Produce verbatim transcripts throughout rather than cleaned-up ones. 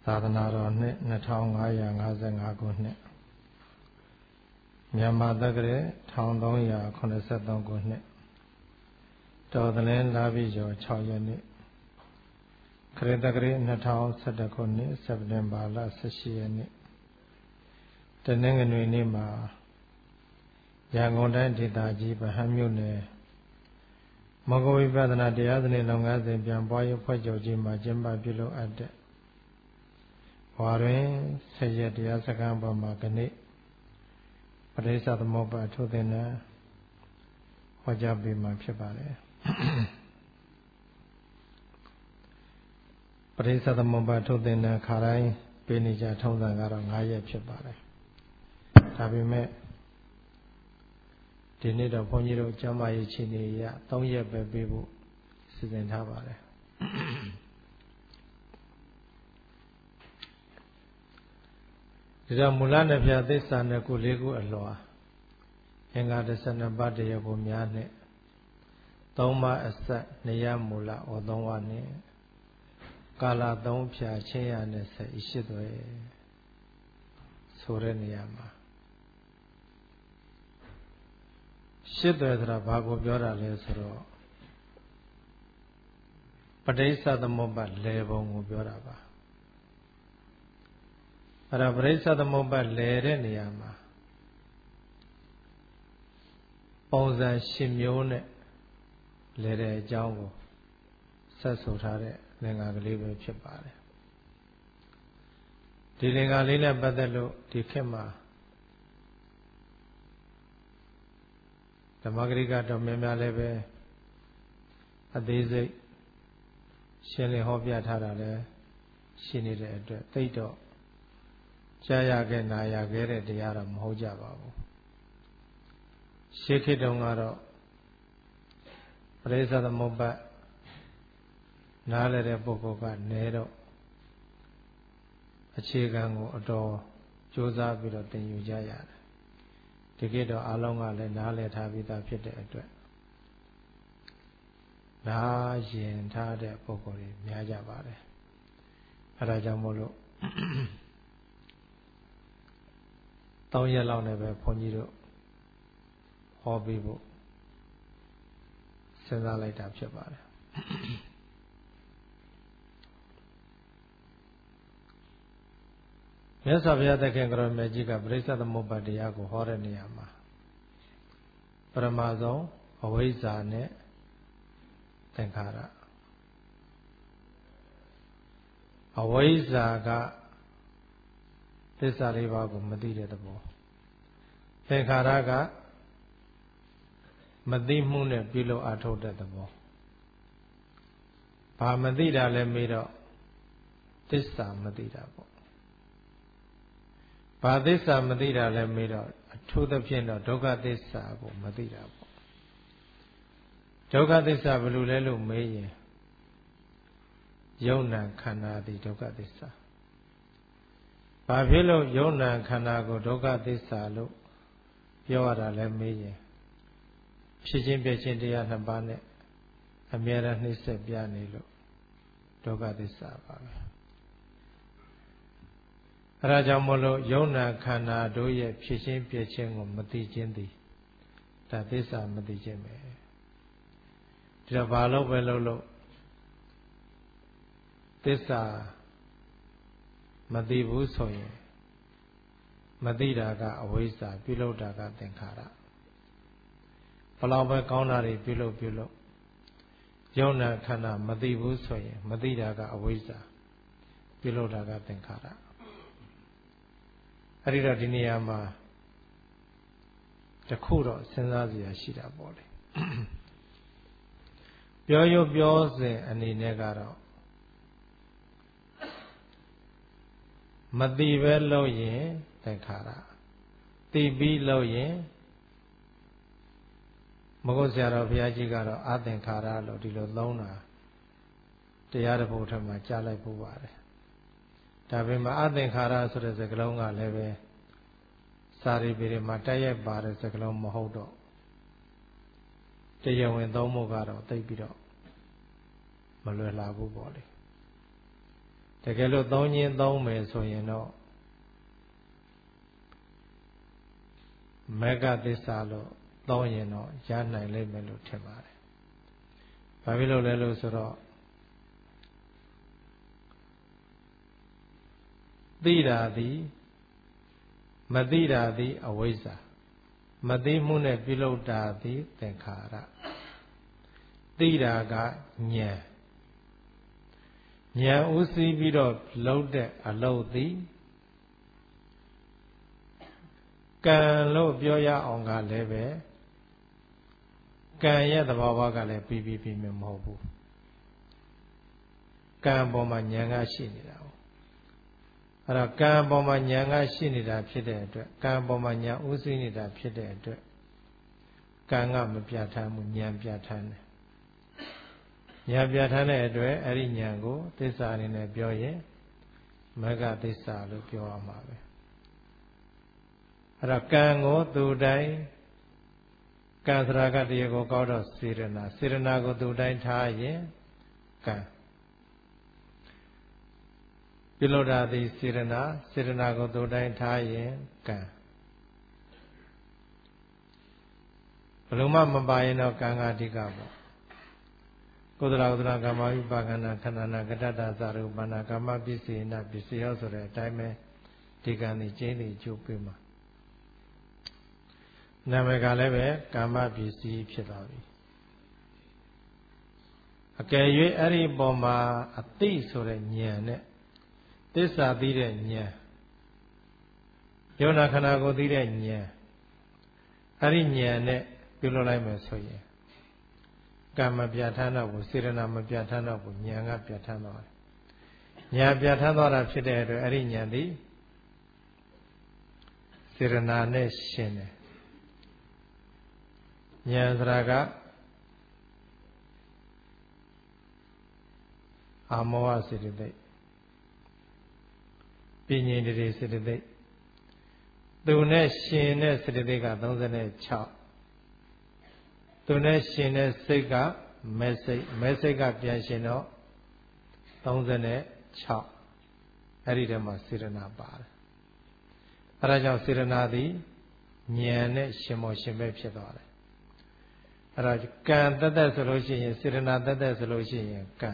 သာသနာတော်နှစ်နှစ်ထောင်ငါးရာငါးဆယ်ငါးခုနှစ်မြန်မာတက္ကရာတစ်ထောင်သုံးရာခုနှစ်ဆယ်သုံးခုနှစ်တော်သလင်းလပြည့်ကျော်ခြောက်ရက်နေ့ခရစ်တက္ကရာနှစ်ထောင်ဆယ်တစ်ခုနှစ်စက်တင်ဘာလဆယ်ရှစ်ရက်နေ့တနင်္ဂနွေနေ့မှာရန်ကုန်တိုင်းဒေသကြီးဗဟန်းမြို့နယ်မဂ္ဂဝိပဿနာတရားစနစ်လုပ်ငန်းစဉ်ပြန်ပွားရေးဖွဲ့ချုပ်ကြီးမှာကျင်းပပြုလုပ်အပ်တဲ့ဝါတွင်ဆယ်ရက်တရားစခန်းပေါ်မှာကနေ့ပရိစ္ဆသမုပ္ပါထုသင်္နံဟောကြားပေးမှာဖြစ်ပါတယ်ပရိစ္ဆသမုပ္ပါထုသင်္နံခါတိုင်းပေးနေကြထုံးစံကတော့၅ရက်ဖြစ်ပါတယ်ဒါပေမဲ့ဒီနေ့တော့ဘုန်းကြီးတို့ကျမ်းမာရေးခြေနေရ၃ရက်ပဲပေးဖို့စီစဉ်ထားပါတယ်ဒီတော့မူလနှစ်ဖြာသစ္စာနှစ်ခုလေးခုအလွှာအင်္ဂါ၁၂ပါးတရားကိုများနဲ့သုံးပါးအစက်နေရမူလဩသုံးဝါနဲ့ကာလသုံးဖြာချင်းရနဲ့ဆက်ဤရှိသွဲဆိုတဲ့နေရာမှာရှိသွဲဆိုတာဘာကိုပြောတာလဲဆိုတော့ပဋိစ္စသမုပ္ပါလေပုံကိုပြောတာပါအဲ့ဒါပဋိစ္စသမုပ္ပါလေတဲ့နေရာမှာပုံစံရှင်မျိုးနဲ့လေတဲ့အကြောင်းကိုဆက်ဆိုထားတဲ့လင်္ကာကလေးပဲဖြစ်ပါတယ်ဒီလင်္ကာလေးနဲ့ပတ်သက်လို့ဒီခေတ်မှာဓမ္မဂရိကတော့များများလည်းပဲအသေးစိတ်ရှင်းလင်းဟောပြထားတာလည်းရှိနေတဲ့အတွက်သိတော့ကြားရခဲ့နာရခဲ့တဲ့တရားတော့မဟုတ်ကြပါဘူးရှေးခေတ်တုန်းကတော့ပရိစ္ဆသမုပ္ပါနားလည်တဲ့ပုဂ္ဂိုလ်ကနေတော့အခြေခံကိုအတော်ကြိုးစားပြီးတော့သင်ယူကြရတယ်ဒီကိတော့အားလုံးကလည်းနားလည်ထားပြီးသားဖြစ်တဲ့အတွက်နားရင်ထားတဲ့ပုဂ္ဂိုလ်တွေများကြပါတယ်အဲဒါကြောင့်မို့လို့သုံးရက်လောက်နဲ့ပဲဘုန်းကြီးတို့ဟောပြီးဖို့စဉ်းစားလိုက်တာဖြစ်ပါတယ်မြတ်စွာဘုရားသခင်ကရောမြတ်ကြီးကပရိစ္ဆသမုပ္ပါတရားကိုဟောတဲ့နေရာမှာပရမဆုံးအဝိဇ္ဇာနဲ့သင်္ခါရအဝိဇ္ဇာကသစ္စာလေးပါးကိုမသိတဲ့သဘောသင်္ခါရကမသိမှုနဲ့ပြုလုပ်အားထုတ်တဲ့သဘောဘာမသိတာလဲမေးတော့သစ္စာမသိတာပေါ့ဘာသစ္စာမသိတာလဲမေးတော့အထူးသဖြင့်တော့ဒုက္ခသစ္စာကိုမသိတာပေါ့ဒုက္ခသစ္စာဘယ်လိုလဲလို့မေးရင်ယုံနာခန္ဓာသည်ဒုက္ခသစ္စာဘာဖြစ်လို့ယုံနာခန္ဓာကိုဒုက္ခသစ္စာလို့ပြောရတာလဲမေးရင်ဖြစ်ချင်းပြချင်းတရားနှစ်ပါးနဲ့အမြဲတမ်းနှိမ့်ဆက်ပြနေလို့ဒုက္ခသစ္စာပါပဲအဲဒါကြောင့်မလို့ယုံနာခန္ဓာတို့ရဲ့ဖြစ်ချင်းပြချင်းကိုမသိခြင်းသည်ဒါသစ္စာမသိခြင်းပဲဒီတော့ဘာလို့ပဲလို့လို့သစ္စာမသိဘူးဆိုရင်မသိတာကအဝိဇ္ဇာပြုလုပ်တာကသင်္ခါရဘလောက်ပဲကောင်းတာတွေပြုလုပ်ပြုလုပ်ယုံနာခန္ဓာမသိဘူးဆိုရင်မသိတာကအဝိဇ္ဇာပြုလုပ်တာကသင်္ခါရအဲ့ဒီတော့ဒီနေရာမှာတခုတော့စဉ်းစားစရာရှိတာပေါ့လေပြောရပြောစဉ်အနေနဲ့ကတော့မသိပဲလို့ရင်သင်္ခါရသိပြီးလို့ရင်မဟုတ်ဆရာတော်ဘုရားကြီးကတော့အသင်္ခါရလို့ဒီလိုသုံးတာတရားတစ်ပုဒ်ထက်မှကြားလိုက်ဖို့ပါတယ်ဒါပေမဲ့အသင်္ခါရဆိုတဲ့စကားလုံးကလည်းပဲစာရီပေတွေမှာတိုက်ရိုက်ပါတဲ့စကားလုံးမဟုတ်တော့တရားဝင်သုံးဖို့ကတော့သိပြီးတော့မလွယ်လာဘူးပေါ့လေတကယ်လို့သုံးခြင်းသုံးမယ်ဆိုရင်တော့မေဃသစ္စာလို့သုံးရင်တော့ရနိုင်လိမ့်မယ်လို့ထင်ပါတယ်။ဘာဖြစ်လို့လဲလို့ဆိုတော့သိတာသည်မသိတာသည်အဝိဇ္ဇာမသိမှုနဲ့ပြုလုပ်တာသည်သင်္ခါရသိတာကဉာဏ်ဉာဏ်ဥသိပြီးတော့လုပ်တဲ့အလုပ်သည်ကံလို့ပြောရအောင်ကလည်းပဲကံရဲ့သဘာဝကလည်းပြီးပြီးပြီးမဟုတ်ဘူးကံပေါ်မှာဉာဏ်ကရှိနေတာ哦အဲ့တော့ကံပေါ်မှာဉာဏ်ကရှိနေတာဖြစ်တဲ့အတွက်ကံပေါ်မှာဉာဏ်ဥသိနေတာဖြစ်တဲ့အတွက်ကံကမပြဋ္ဌာန်းမှုဉာဏ်ပြဋ္ဌာန်းတယ်ဉာဏ်ပြဋ္ဌာန်းတဲ့အတွက်အဲ့ဒီဉာဏ်ကိုသစ္စာအနေနဲ့ပြောရင်မဂ္ဂသစ္စာလို့ပြောရမှာပဲအဲ့တော့ကံကိုသူတိုင်းကံစရာကတရားကိုကောက်တော့စေရနာစေရနာကိုသူတိုင်းထားရင်ကံပြုလို့တာသည်စေရနာစေရနာကိုသူတိုင်းထားရင်ကံဘယ်လိုမှမပါရင်တော့ကံကအဓိကပေါ့ကုသလကုသလကမ္မဝိပါကနာခန္ဓာနာကတ္တတာသရုပ္ပနာကာမပစ္စေနပစ္စယောဆိုတဲ့အတိုင်းပဲဒီကံဒီကျင်းဒီကျုပ်ပေးမှာနာမည်ကလည်းပဲကာမပစ္စည်းဖြစ်သွားပြီအကယ်၍အဲ့ဒီပုံမှာအသိဆိုတဲ့ဉာဏ်နဲ့သစ္စာသိတဲ့ဉာဏ်ယောနာခန္ဓာကိုသိတဲ့ဉာဏ်အဲ့ဒီဉာဏ်နဲ့ပြုလုပ်လိုက်မယ်ဆိုရင်ကံမပြဋ္ဌာန်းတော့ဘူးစေရနာမပြဋ္ဌာန်းတော့ဘူးဉာဏ်ကပြဋ္ဌာန်းသွားတယ်ဉာဏ်ပြဋ္ဌာန်းသွားတာဖြစ်တဲ့အတွက်အဲ့ဒီဉာဏ်သည်စေရနာနဲ့ရှင်တယ်ဉာဏ်စရာကအာမောဟစေတသိက်ပညိန္ဒြေစေတသိက်သူနဲ့ရှင်တဲ့စေတသိက်ကသုံးสิบหกသူနဲ့ရှင်တဲ့စိတ်ကမဲစိတ်မဲစိတ်ကပြန်ရှင်တော့သုံးสิบหกအဲ့ဒီတည်းမှာစေရနာပါတယ်အဲဒါကြောင့်စေရနာသည်ဉာဏ်နဲ့ရှင်မောရှင်ပဲဖြစ်သွားတယ်အဲ့ဒါကံတသက်ဆိုလို့ရှိရင်စေရနာတသက်ဆိုလို့ရှိရင်ကံ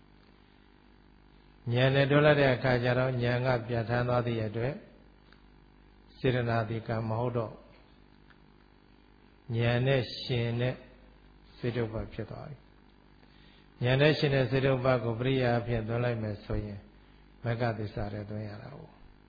ဉာဏ်နဲ့တွဲလိုက်တဲ့အခါကျတော့ဉာဏ်ကပြဋ္ဌာန်းသွားသည့်အတွက်စေရနာဒီကံမဟုတ်တော့ဉာဏ်နဲ့ရှင်တဲ့စေတုပ္ပဖြစ်သွားပြီဉာဏ်နဲ့ရှင်တဲ့စေတုပ္ပကိုပရိယာအဖြစ်သွင်းလိုက်မယ်ဆိုရင်မဂ္ဂသစ္စာရဲ့သွင်းရတာ哦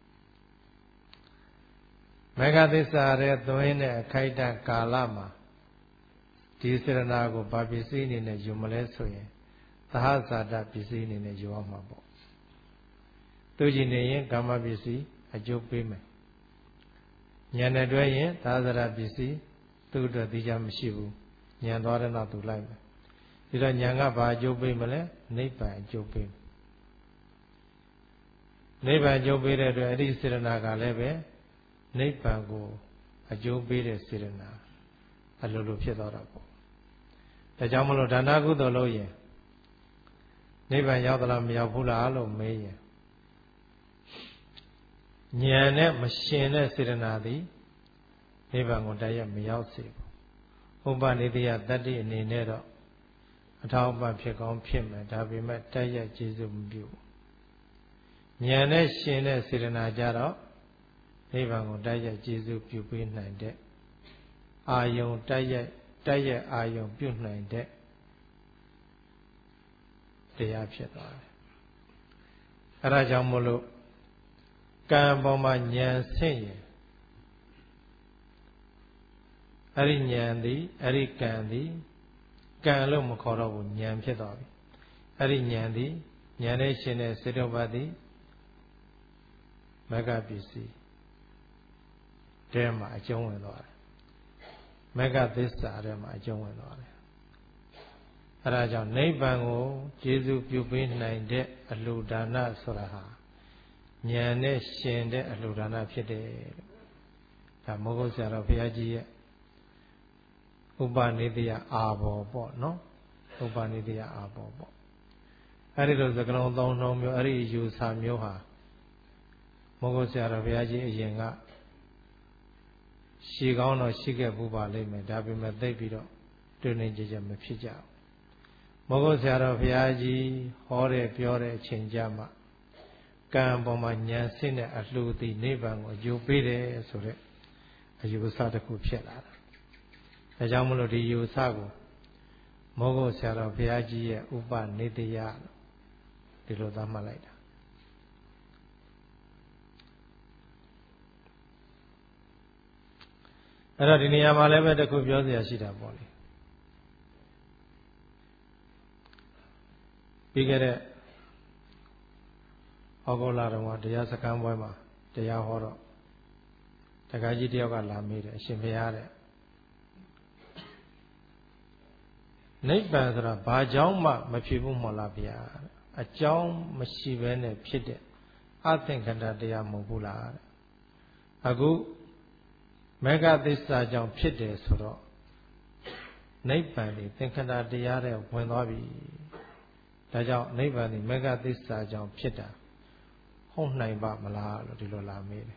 မဂ္ဂသစ္စာရဲ့သွင်းတဲ့အခိုက်အတန့်ကာလမှာဒီစေရနာကိုဗာပစ္စည်းအနေနဲ့ယူမလဲဆိုရင်သဟဇာတပစ္စည်းအနေနဲ့ယူရမှာပေါ့သူကြည့်နေရင်ကာမပစ္စည်းအကျိုးပေးမယ်ဉာဏ်နဲ့တွဲရင်သဟဇာတပစ္စည်းသူ့အတွက်သိချမရှိဘူးဉာဏ်သွားတဲ့နောက်သူလိုက်မယ်ဒီတော့ဉာဏ်ကဘာအကျိုးပေးမလဲနိဗ္ဗာန်အကျိုးပေးနိဗ္ဗာန်အကျိုးပေးတဲ့အတွက်အဲ့ဒီစေရနာကလည်းပဲနိဗ္ဗာန်ကိုအကျိုးပေးတဲ့စေရနာအလိုလိုဖြစ်သွားတာပေါ့ဒါကြောင့်မလို့ဒါနကုသိုလ်လို့ရင်နိဗ္ဗာန်ရောက်သလားမရောက်ဘူးလားလို့မေးရင်ဉာဏ်နဲ့မရှင်တဲ့စေရနာသည်နိဗ္ဗာန်ကိုတည်းရမရောက်စေဘူးဥပနိတယတတ္တိအနေနဲ့တော့အထောက်အပံ့ဖြစ်ကောင်းဖြစ်မယ်ဒါပေမဲ့တည်းရကျေစုမပြုဉာဏ်နဲ့ရှင်တဲ့စေရနာကြတော့နိဗ္ဗာန်ကိုတည်းရကျေစုပြုပေးနိုင်တဲ့အာယုံတည်းရတည်းရအာယုံပြုနိုင်တဲ့တရားဖြစ်သွားတယ်အဲဒါကြောင့်မို့လို့ကံပေါ်မှာဉာဏ်ဆင့်ရင်အဲ့ဒီဉာဏ်သည်အဲ့ဒီကံသည်ကံလို့မခေါ်တော့ဘူးဉာဏ်ဖြစ်သွားပြီအဲ့ဒီဉာဏ်သည်ဉာဏ်နဲ့ရှင်တဲ့စေတုပ္ပသည်မဂ္ဂပစ္စည်းတဲမှာအကျုံးဝင်သွားတယ်မဂ္ဂသစ္စာထဲမှာအကျုံးဝင်သွားတယ်အဲဒါကြောင့်နိဗ္ဗာန်ကိုကျေစုပြုပေးနိုင်တဲ့အလှူဒါနဆိုတာဟာဉာဏ်နဲ့ရှင်တဲ့အလှူဒါနဖြစ်တယ်ဒါမောဂုတ်ဆရာတော်ဘုရားကြီးရဲ့ဥပနိတယအာဘောပေါ့နော်ဥပနိတယအာဘောပေါ့အဲ့ဒီလိုစကလုံးသုံးလုံးမျိုးအဲ့ဒီယူဆမျိုးဟာမောဂုတ်ဆရာတော်ဘုရားကြီးအရင်ကရှီကောင်းတော့ရှိခဲ့ဘူးပါလိမ့်မယ်ဒါပေမဲ့သိပြီးတော့တွင်နေကြကြမဖြစ်ကြဘူးမောဂုတ်ဆရာတော်ဘုရားကြီးဟောတဲ့ပြောတဲ့အချိန်ကြမှာကံပေါ်မှာဉာဏ်ဆင့်တဲ့အလှူသည်နိဗ္ဗာန်ကိုအကျိုးပေးတယ်ဆိုတဲ့အယူဆတစ်ခုဖြစ်လာတာဒါကြောင့်မလို့ဒီယူဆကိုမောဂုတ်ဆရာတော်ဘုရားကြီးရဲ့ဥပနိတယဒီလိုသတ်မှတ်လိုက်တာအဲ့တော့ဒီနေရာမှာလည်းပဲတစ်ခုပြောစရာရှိတာပေါ့လေပြီးခဲ့တဲ့ဩဂုတ်လတုန်းကတရားစခန်းပွဲမှာတရားဟောတော့တခါကြီးတယောက်ကလာမေးတယ်အရှင်ဘုရားတဲ့နိဗ္ဗာန်ဆိုတာဘာကြောင့်မှမဖြစ်ဘူးမဟုတ်လားဗျာအကြောင်းမရှိဘဲနဲ့ဖြစ်တဲ့အသင်္ခတတရားမဟုတ်ဘူးလားတဲ့အခုမေဃသစ္စာကြောင့်ဖြစ်တယ်ဆိုတော့နိဗ္ဗာန်ဒီသင်္ခတတရားတဲ့ဝင်သွားပြီဒါကြောင့်နိဗ္ဗာန်ဒီမေဃသစ္စာကြောင့်ဖြစ်တာဟုတ်နိုင်ပါမလားလို့ဒီလိုလာမေးတယ်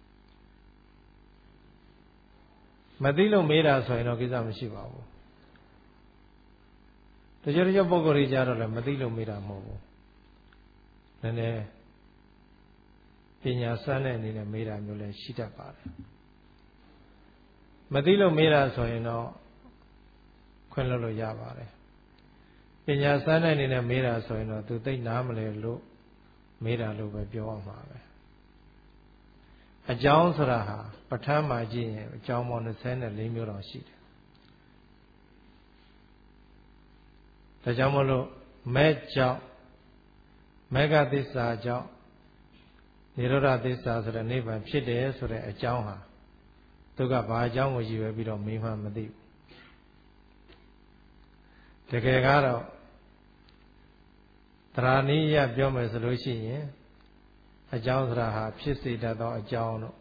မသိလို့မေးတာဆိုရင်တော့ကိစ္စမရှိပါဘူးတချို့တချို့ပုဂ္ဂိုလ်တွေကြတော့လည်းမသိလို့မေးတာမဟုတ်ဘူးနည်းနည်းပညာစမ်းတဲ့အနေနဲ့မေးတာမျိုးလည်းရှိတတ်ပါတယ်မသိလို့မေးတာဆိုရင်တော့ခွင့်လွှတ်လို့ရပါတယ်ပညာစမ်းတဲ့အနေနဲ့မေးတာဆိုရင်တော့သူသိနားမလဲလို့မေးတာလို့ပဲပြောရမှာပဲအကြောင်းဆိုတာဟာပဋ္ဌာန်းမှာကြည့်ရင်အကြောင်းပေါင်း၂၄မျိုးတောင်ရှိတယ်ဒါကြောင့်မလို့မဲ့ကြောင့်မေဃသစ္စာကြောင့်နိရောဓသစ္စာဆိုတဲ့နိဗ္ဗာန်ဖြစ်တယ်ဆိုတဲ့အကြောင်းဟာသူကဘာအကြောင်းကိုရည်ရွယ်ပြီးတော့မေးမှမသိဘူးတကယ်ကတော့တရာနည်းရပြောမယ်ဆိုလို့ရှိရင်အကြောင်းဆိုတာဟာဖြစ်စေတတ်သောအကြောင်းတို့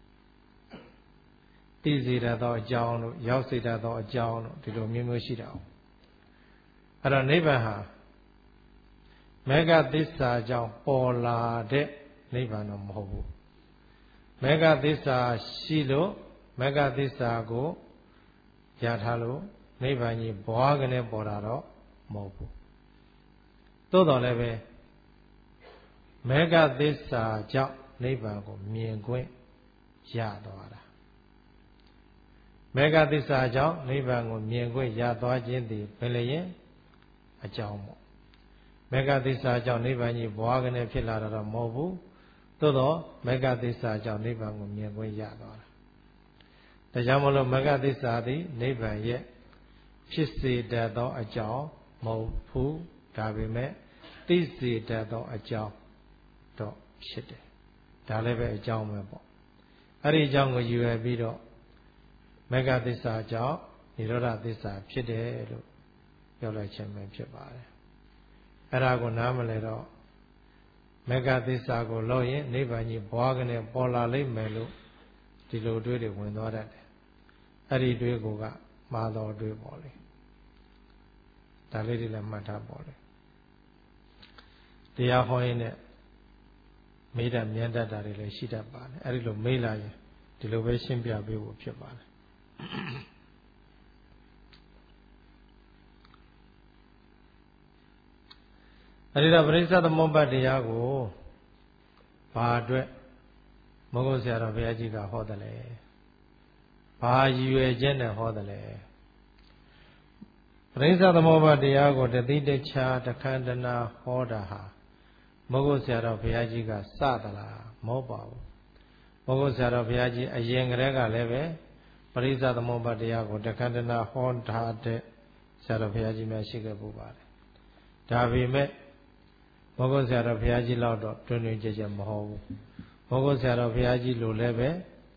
သိစေတတ်သောအကြောင်းတို့ရောက်စေတတ်သောအကြောင်းတို့ဒီလိုမျိုးမျိုးရှိတာ哦အဲ့တော့နိဗ္ဗာန်ဟာမေဃသစ္စာကြောင့်ပေါ်လာတဲ့နိဗ္ဗာန်တော့မဟုတ်ဘူးမေဃသစ္စာရှိလို့မေဃသစ္စာကိုရထားလို့နိဗ္ဗာန်ကြီးဘွားကနေပေါ်တာတော့မဟုတ်ဘူးသို့တော်လည်းပဲမေဃသစ္စာကြောင့်နိဗ္ဗာန်ကိုမြင်ခွင့်ရသွားတာမေဃသစ္စာကြောင့်နိဗ္ဗာန်ကိုမြင်ခွင့်ရသွားခြင်းသည်ဘယ်လျင်အကြောင်းပေါ့မေဃသစ္စာကြောင့်နိဗ္ဗာန်ကြီးဘွားကနေဖြစ်လာတာတော့မဟုတ်ဘူးသို့တော့မေဃသစ္စာကြောင့်နိဗ္ဗာန်ကိုမြင်ခွင့်ရသွားတာဒါကြောင့်မလို့မေဃသစ္စာသည်နိဗ္ဗာန်ရဲ့ဖြစ်စေတတ်သောအကြောင်းမဟုတ်ဘူးဒါပေမဲ့သိစေတတ်သောအကြောင်းတော့ဖြစ်တယ်ဒါလည်းပဲအကြောင်းပဲပေါ့အဲ့ဒီအကြောင်းကိုယူရပြီးတော့မေဃသစ္စာကြောင့်နိရောဓသစ္စာဖြစ်တယ်လို့ပြောလိုက်ခြင်းပဲဖြစ်ပါတယ်အဲ့ဒါကိုနားမလဲတော့မေဃသစ္စာကိုလို့ရင်နိဗ္ဗာန်ကြီးဘွားကနေပေါ်လာလိမ့်မယ်လို့ဒီလိုတွေးတွေဝင်သွားတတ်တယ်အဲ့ဒီတွေးကိုကမှားတော်တွေးပေါ့လေဒါလေးတွေလည်းမှတ်ထားပေါ့လေတရားဟောရင်နဲ့မေးတတ်မြတ်တတ်တာတွေလည်းရှိတတ်ပါတယ်အဲ့ဒီလိုမေးလာရင်ဒီလိုပဲရှင်းပြပေးဖို့ဖြစ်ပါတယ်အဲ့ဒီတော့ပရိစ္ဆေသမုပ္ပါဒ်တရားကိုဘာအတွက်မောဂုတ်ဆရာတော်ဘုရားကြီးကဟောတယ်လဲဘာရည်ရွယ်ချက်နဲ့ဟောတယ်လဲပရိစ္ဆေသမုပ္ပါဒ်တရားကိုတတိတခြားတခန္ဓနာဟောတာဟာမောဂုတ်ဆရာတော်ဘုရားကြီးကစသလားမဟုတ်ပါဘူးမောဂုတ်ဆရာတော်ဘုရားကြီးအရင်ကတည်းကလည်းပဲပရိစ္ဆေသမုပ္ပါဒ်တရားကိုတခန္ဓနာဟောထားတဲ့ဆရာတော်ဘုရားကြီးများရှိခဲ့ပူပါတယ်ဒါပေမဲ့မောဂုတ်ဆရာတော်ဘုရားကြီးလောက်တော့တွင်တွင်ကြဲကြဲမဟုတ်ဘူးမောဂုတ်ဆရာတော်ဘုရားကြီးလိုလည်းပဲ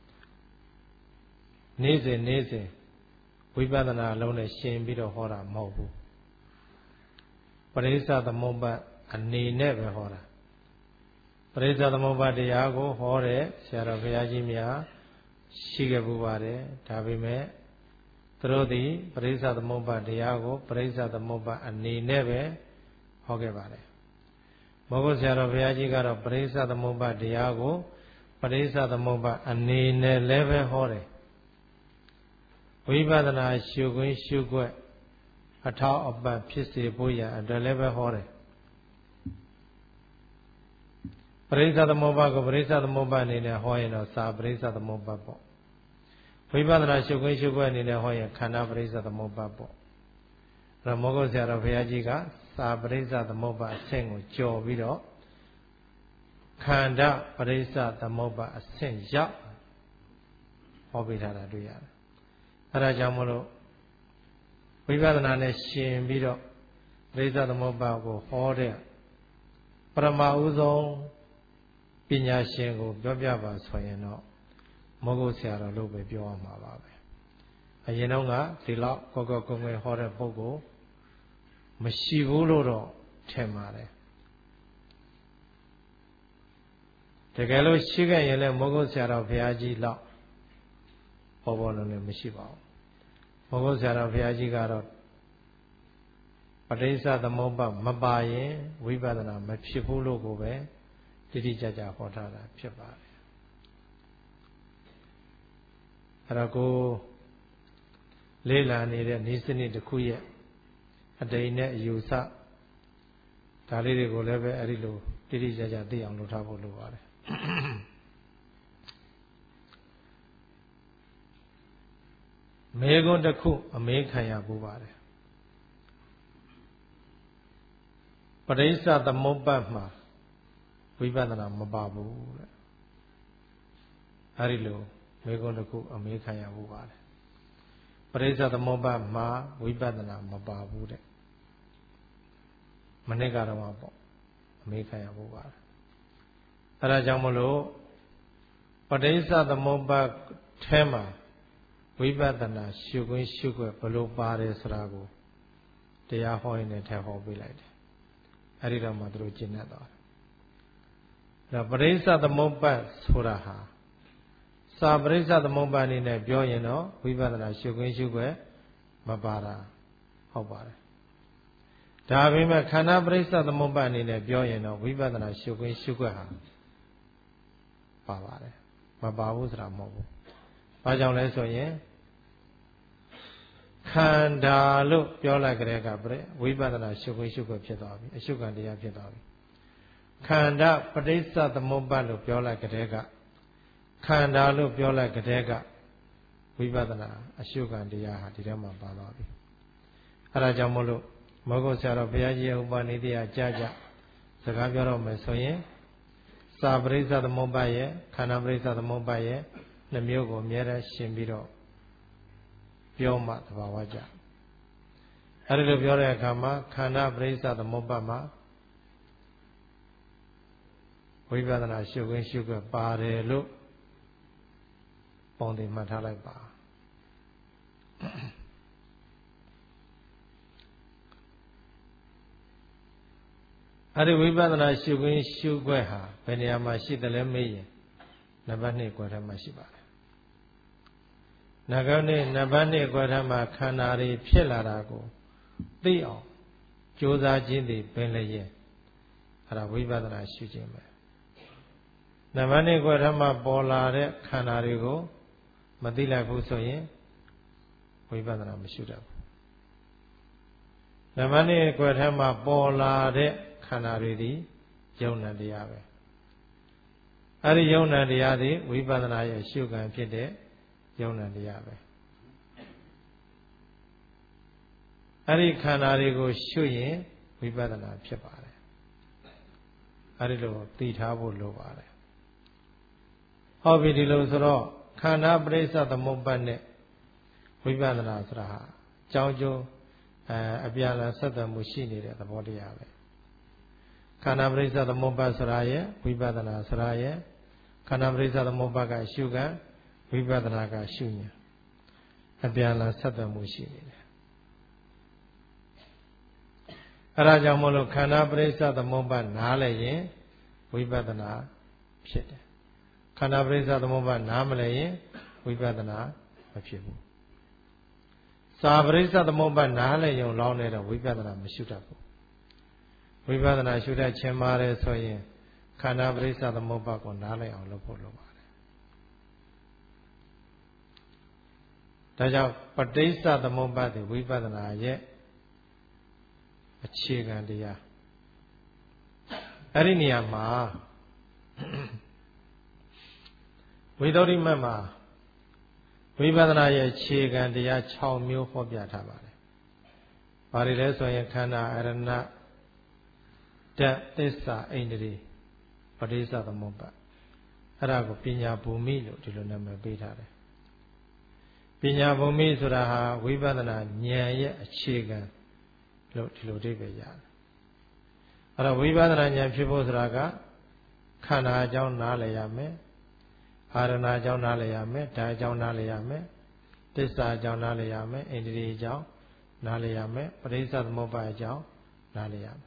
နေ့စဉ်နေ့စဉ်ဝိပဿနာအလုံးနဲ့ရှင်ပြီးတော့ဟောတာမဟုတ်ဘူးပရိစ္ဆေသမုပ္ပါဒ်အနေနဲ့ပဲဟောတာပရိစ္ဆေသမုပ္ပါဒ်တရားကိုဟောတဲ့ဆရာတော်ဘုရားကြီးများရှိခဲ့ပူပါတယ်ဒါပေမဲ့သူတို့သည်ပရိစ္ဆေသမုပ္ပါဒ်တရားကိုပရိစ္ဆေသမုပ္ပါဒ်အနေနဲ့ပဲဟောခဲ့ပါတယ်မောဂုတ်ဆရာတော်ဘုရားကြီးကတော့ပရိစ္ဆသမုပ္ပါတရားကိုပရိစ္ဆသမုပ္ပါအနေနဲ့လည်းပဲဟောတယ်ဝိပဿနာရှုခွင့်ရှုွက်အထောက်အပံ့ဖြစ်စေဖို့ရအတွက်လည်းပဲဟောတယ်ပရိစ္ဆသမုပ္ပါကိုပရိစ္ဆသမုပ္ပါအနေနဲ့ဟောရင်တော့စာပရိစ္ဆသမုပ္ပါပေါ့ဝိပဿနာရှုခွင့်ရှုွက်အနေနဲ့ဟောရင်ခန္ဓာပရိစ္ဆသမုပ္ပါပေါ့အဲ့တော့မောဂုတ်ဆရာတော်ဘုရားကြီးကစာပရိစ္ဆသမုပ္ပါအဆင့်ကိုကျော်ပြီးတော့ခန္ဓာပရိစ္ဆသမုပ္ပါအဆင့်ရောက်ဟောပေးထားတာတွေ့ရတယ်အဲဒါကြောင့်မလို့ဝိပဿနာနဲ့ရှင်ပြီးတော့ပရိစ္ဆသမုပ္ပါကိုဟောတဲ့ပရမဥဆုံးပညာရှင်ကိုပြောပြပါဆိုရင်တော့မောဂုတ်ဆရာတော်လို့ပဲပြောရမှာပါပဲအရင်တော့ကဒီလောက်ကောကောကုံငယ်ဟောတဲ့ပုဂ္ဂိုလ်မရှိဘူးလို့တော့ထင်ပါတယ်တကယ်လို့ရှိခဲ့ရင်လည်းမောဂုတ်ဆရာတော်ဘုရားကြီးလောက်ဟောပေါ်လို့လည်းမရှိပါဘူးမောဂုတ်ဆရာတော်ဘုရားကြီးကတော့ပဋိစ္စသမုပ္ပါမပါရင်ဝိပဿနာမဖြစ်ဘူးလို့ကိုပဲတိတိကျကျဟောထားတာဖြစ်ပါတယ်အဲ့တော့ကိုလေးလာနေတဲ့ဤစနစ်တစ်ခုရဲ့အတိမ်နဲ့အယူဆဒါလေးတွေကိုလည်းပဲအဲ့ဒီလိုတိတိကျကျသိအောင်လုပ်ထားဖို့လိုပါတယ်မေကွန်းတစ်ခုအမေးခံရပူပါတယ်ပရိစ္ဆသမုပ္ပါမှာဝိပဿနာမပါဘူးတဲ့အဲ့ဒီလိုမေကွန်းတစ်ခုအမေးခံရပူပါတယ်ပရိစ္ဆသမုပ္ပါမှာဝိပဿနာမပါဘူးတဲ့မနေ့ကတော့ပေါ့အမေးခံရပူပါတယ်အဲဒါကြောင့်မလို့ပဋိစ္စသမုပ္ပါထဲမှာဝိပဿနာရှုခွင့်ရှုခွက်ဘလို့ပါတယ်ဆိုတာကိုတရားဟောရင်လည်းထည့်ဟောပေးလိုက်တယ်အဲဒီတော့မှသူတို့ကျင့်တတ်သွားတယ်ဒါပဋိစ္စသမုပ္ပါဆိုတာဟာစာပရိစ္ဆသမုပ္ပါအနေနဲ့ပြောရင်တော့ဝိပဿနာရှုခွင့်ရှုခွက်မပါတာဟုတ်ပါတယ်ဒါပေမဲ့ခန္ဓာပရိစ္ဆသမုပ္ပါအနေနဲ့ပြောရင်တော့ဝိပဿနာရှုခွင့်ရှုခွက်ဟာပါပါတယ်မပါဘူးဆိုတာမဟုတ်ဘူးဘာကြောင့်လဲဆိုရင်ခန္ဓာလို့ပြောလိုက်ကြတဲ့ကဝိပဿနာရှုခွင့်ရှုခွက်ဖြစ်သွားပြီအရှုခံတရားဖြစ်သွားပြီခန္ဓာပဋိစ္စသမုပ္ပါလို့ပြောလိုက်ကြတဲ့ကခန္ဓာလို့ပြောလိုက်ကြတဲ့ကဝိပဿနာအရှုခံတရားဟာဒီထဲမှာပါသွားပြီအဲဒါကြောင့်မို့လို့မောဂုတ်ဆရာတော်ဘုရားကြီးဥပနိဒေယကြာကြစကားပြောတော့မယ်ဆိုရင်စာပရိစ္ဆသမုပ္ပါရဲ့ခန္ဓာပရိစ္ဆသမုပ္ပါရဲ့နှမျိုးကိုအမြဲတမ်းရှင်းပြီးတော့ပြောမှသဘာဝကျအဲဒီလိုပြောတဲ့အခါမှာခန္ဓာပရိစ္ဆသမုပ္ပါမှာဝိပဿနာရှုခွင့်ရှုခွက်ပါတယ်လို့ပုံသင်မှတ်ထားလိုက်ပါအဲဒီဝိပဿနာရှုခွင့်ရှုခွက်ဟာဘယ်နေရာမှာရှိတယ်လဲမေးရင်နံပါတ်နှစ်ကွယ်ထဲမှာရှိပါတယ်နဂုံနဲ့နံပါတ်နှစ်ကွယ်ထဲမှာခန္ဓာတွေဖြစ်လာတာကိုသိအောင်ကြိုးစားခြင်းတွေပင်လည်းရင်အဲ့ဒါဝိပဿနာရှုခြင်းပဲနံပါတ်နှစ်ကွယ်ထဲမှာပေါ်လာတဲ့ခန္ဓာတွေကိုမသိလိုက်ဘူးဆိုရင်ဝိပဿနာမရှုတတ်ဘူးနံပါတ်နှစ်ကွယ်ထဲမှာပေါ်လာတဲ့ခန္ဓာတွေဒီယုံနာတရားပဲအဲ့ဒီယုံနာတရားသည်ဝိပဿနာရဲ့ရှုခံဖြစ်တဲ့ယုံနာတရားပဲအဲ့ဒီခန္ဓာတွေကိုရှုရင်ဝိပဿနာဖြစ်ပါတယ်အဲ့ဒီလိုသိထားဖို့လိုပါတယ်ဟောပြီဒီလိုဆိုတော့ခန္ဓာပရိစ္ဆသမုပ္ပါနဲ့ဝိပဿနာဆိုတာဟာကြောင်းကျိုးအဲအပြာလဆက်သွယ်မှုရှိနေတဲ့သဘောတရားပဲခန္ဓာပရိစ္ဆသမုပ္ပါဆိုတာရဲ့ဝိပဿနာဆိုတာရဲ့ခန္ဓာပရိစ္ဆသမုပ္ပါကရှုခံဝိပဿနာကရှုဉာဏ်အပြန်အလှန်ဆက်သွယ်မှုရှိနေတယ်အဲဒါကြောင့်မလို့ခန္ဓာပရိစ္ဆသမုပ္ပါနားလည်ရင်ဝိပဿနာဖြစ်တယ်ခန္ဓာပရိစ္ဆသမုပ္ပါနားမလည်ရင်ဝိပဿနာမဖြစ်ဘူးစာပရိစ္ဆသမုပ္ပါနားလည်ရုံလောင်းနေတော့ဝိပဿနာမရှုတတ်ဘူးဝိပဿနာရှုတတ်ခြင်းပါတယ်ဆိုရင်ခန္ဓာပရိစ္ဆေသမုပ္ပါကိုနားလည်အောင်လုပ်ဖို့လိုပါတယ်ဒါကြောင့်ပဋိစ္ဆေသမုပ္ပါသည်ဝိပဿနာရဲ့အခြေခံတရားအဲ့ဒီနေရာမှာဝိသုဒ္ဓိမတ်မှာဝိပဿနာရဲ့အခြေခံတရား၆မျိုးဟောပြထားပါတယ်။ဘာတွေလဲဆိုရင်ခန္ဓာအရဏဓာတ်သစ္စာအိန္ဒြေပဋိစ္ဆေသမုပ္ပါအဲ့ဒါကိုပညာဘူမိလို့ဒီလိုနာမည်ပေးထားတယ်။ပညာဘူမိဆိုတာဟာဝိပဿနာဉာဏ်ရဲ့အခြေခံလို့ဒီလိုအဓိပ္ပာယ်ရတယ်။အဲ့တော့ဝိပဿနာဉာဏ်ဖြစ်ဖို့ဆိုတာကခန္ဓာအကြောင်းနားလည်ရမယ်။အာရဏအကြောင်းနားလည်ရမယ်ဓာတ်အကြောင်းနားလည်ရမယ်သစ္စာအကြောင်းနားလည်ရမယ်အိန္ဒြေအကြောင်းနားလည်ရမယ်ပဋိစ္ဆေသမုပ္ပါအကြောင်းနားလည်ရမယ်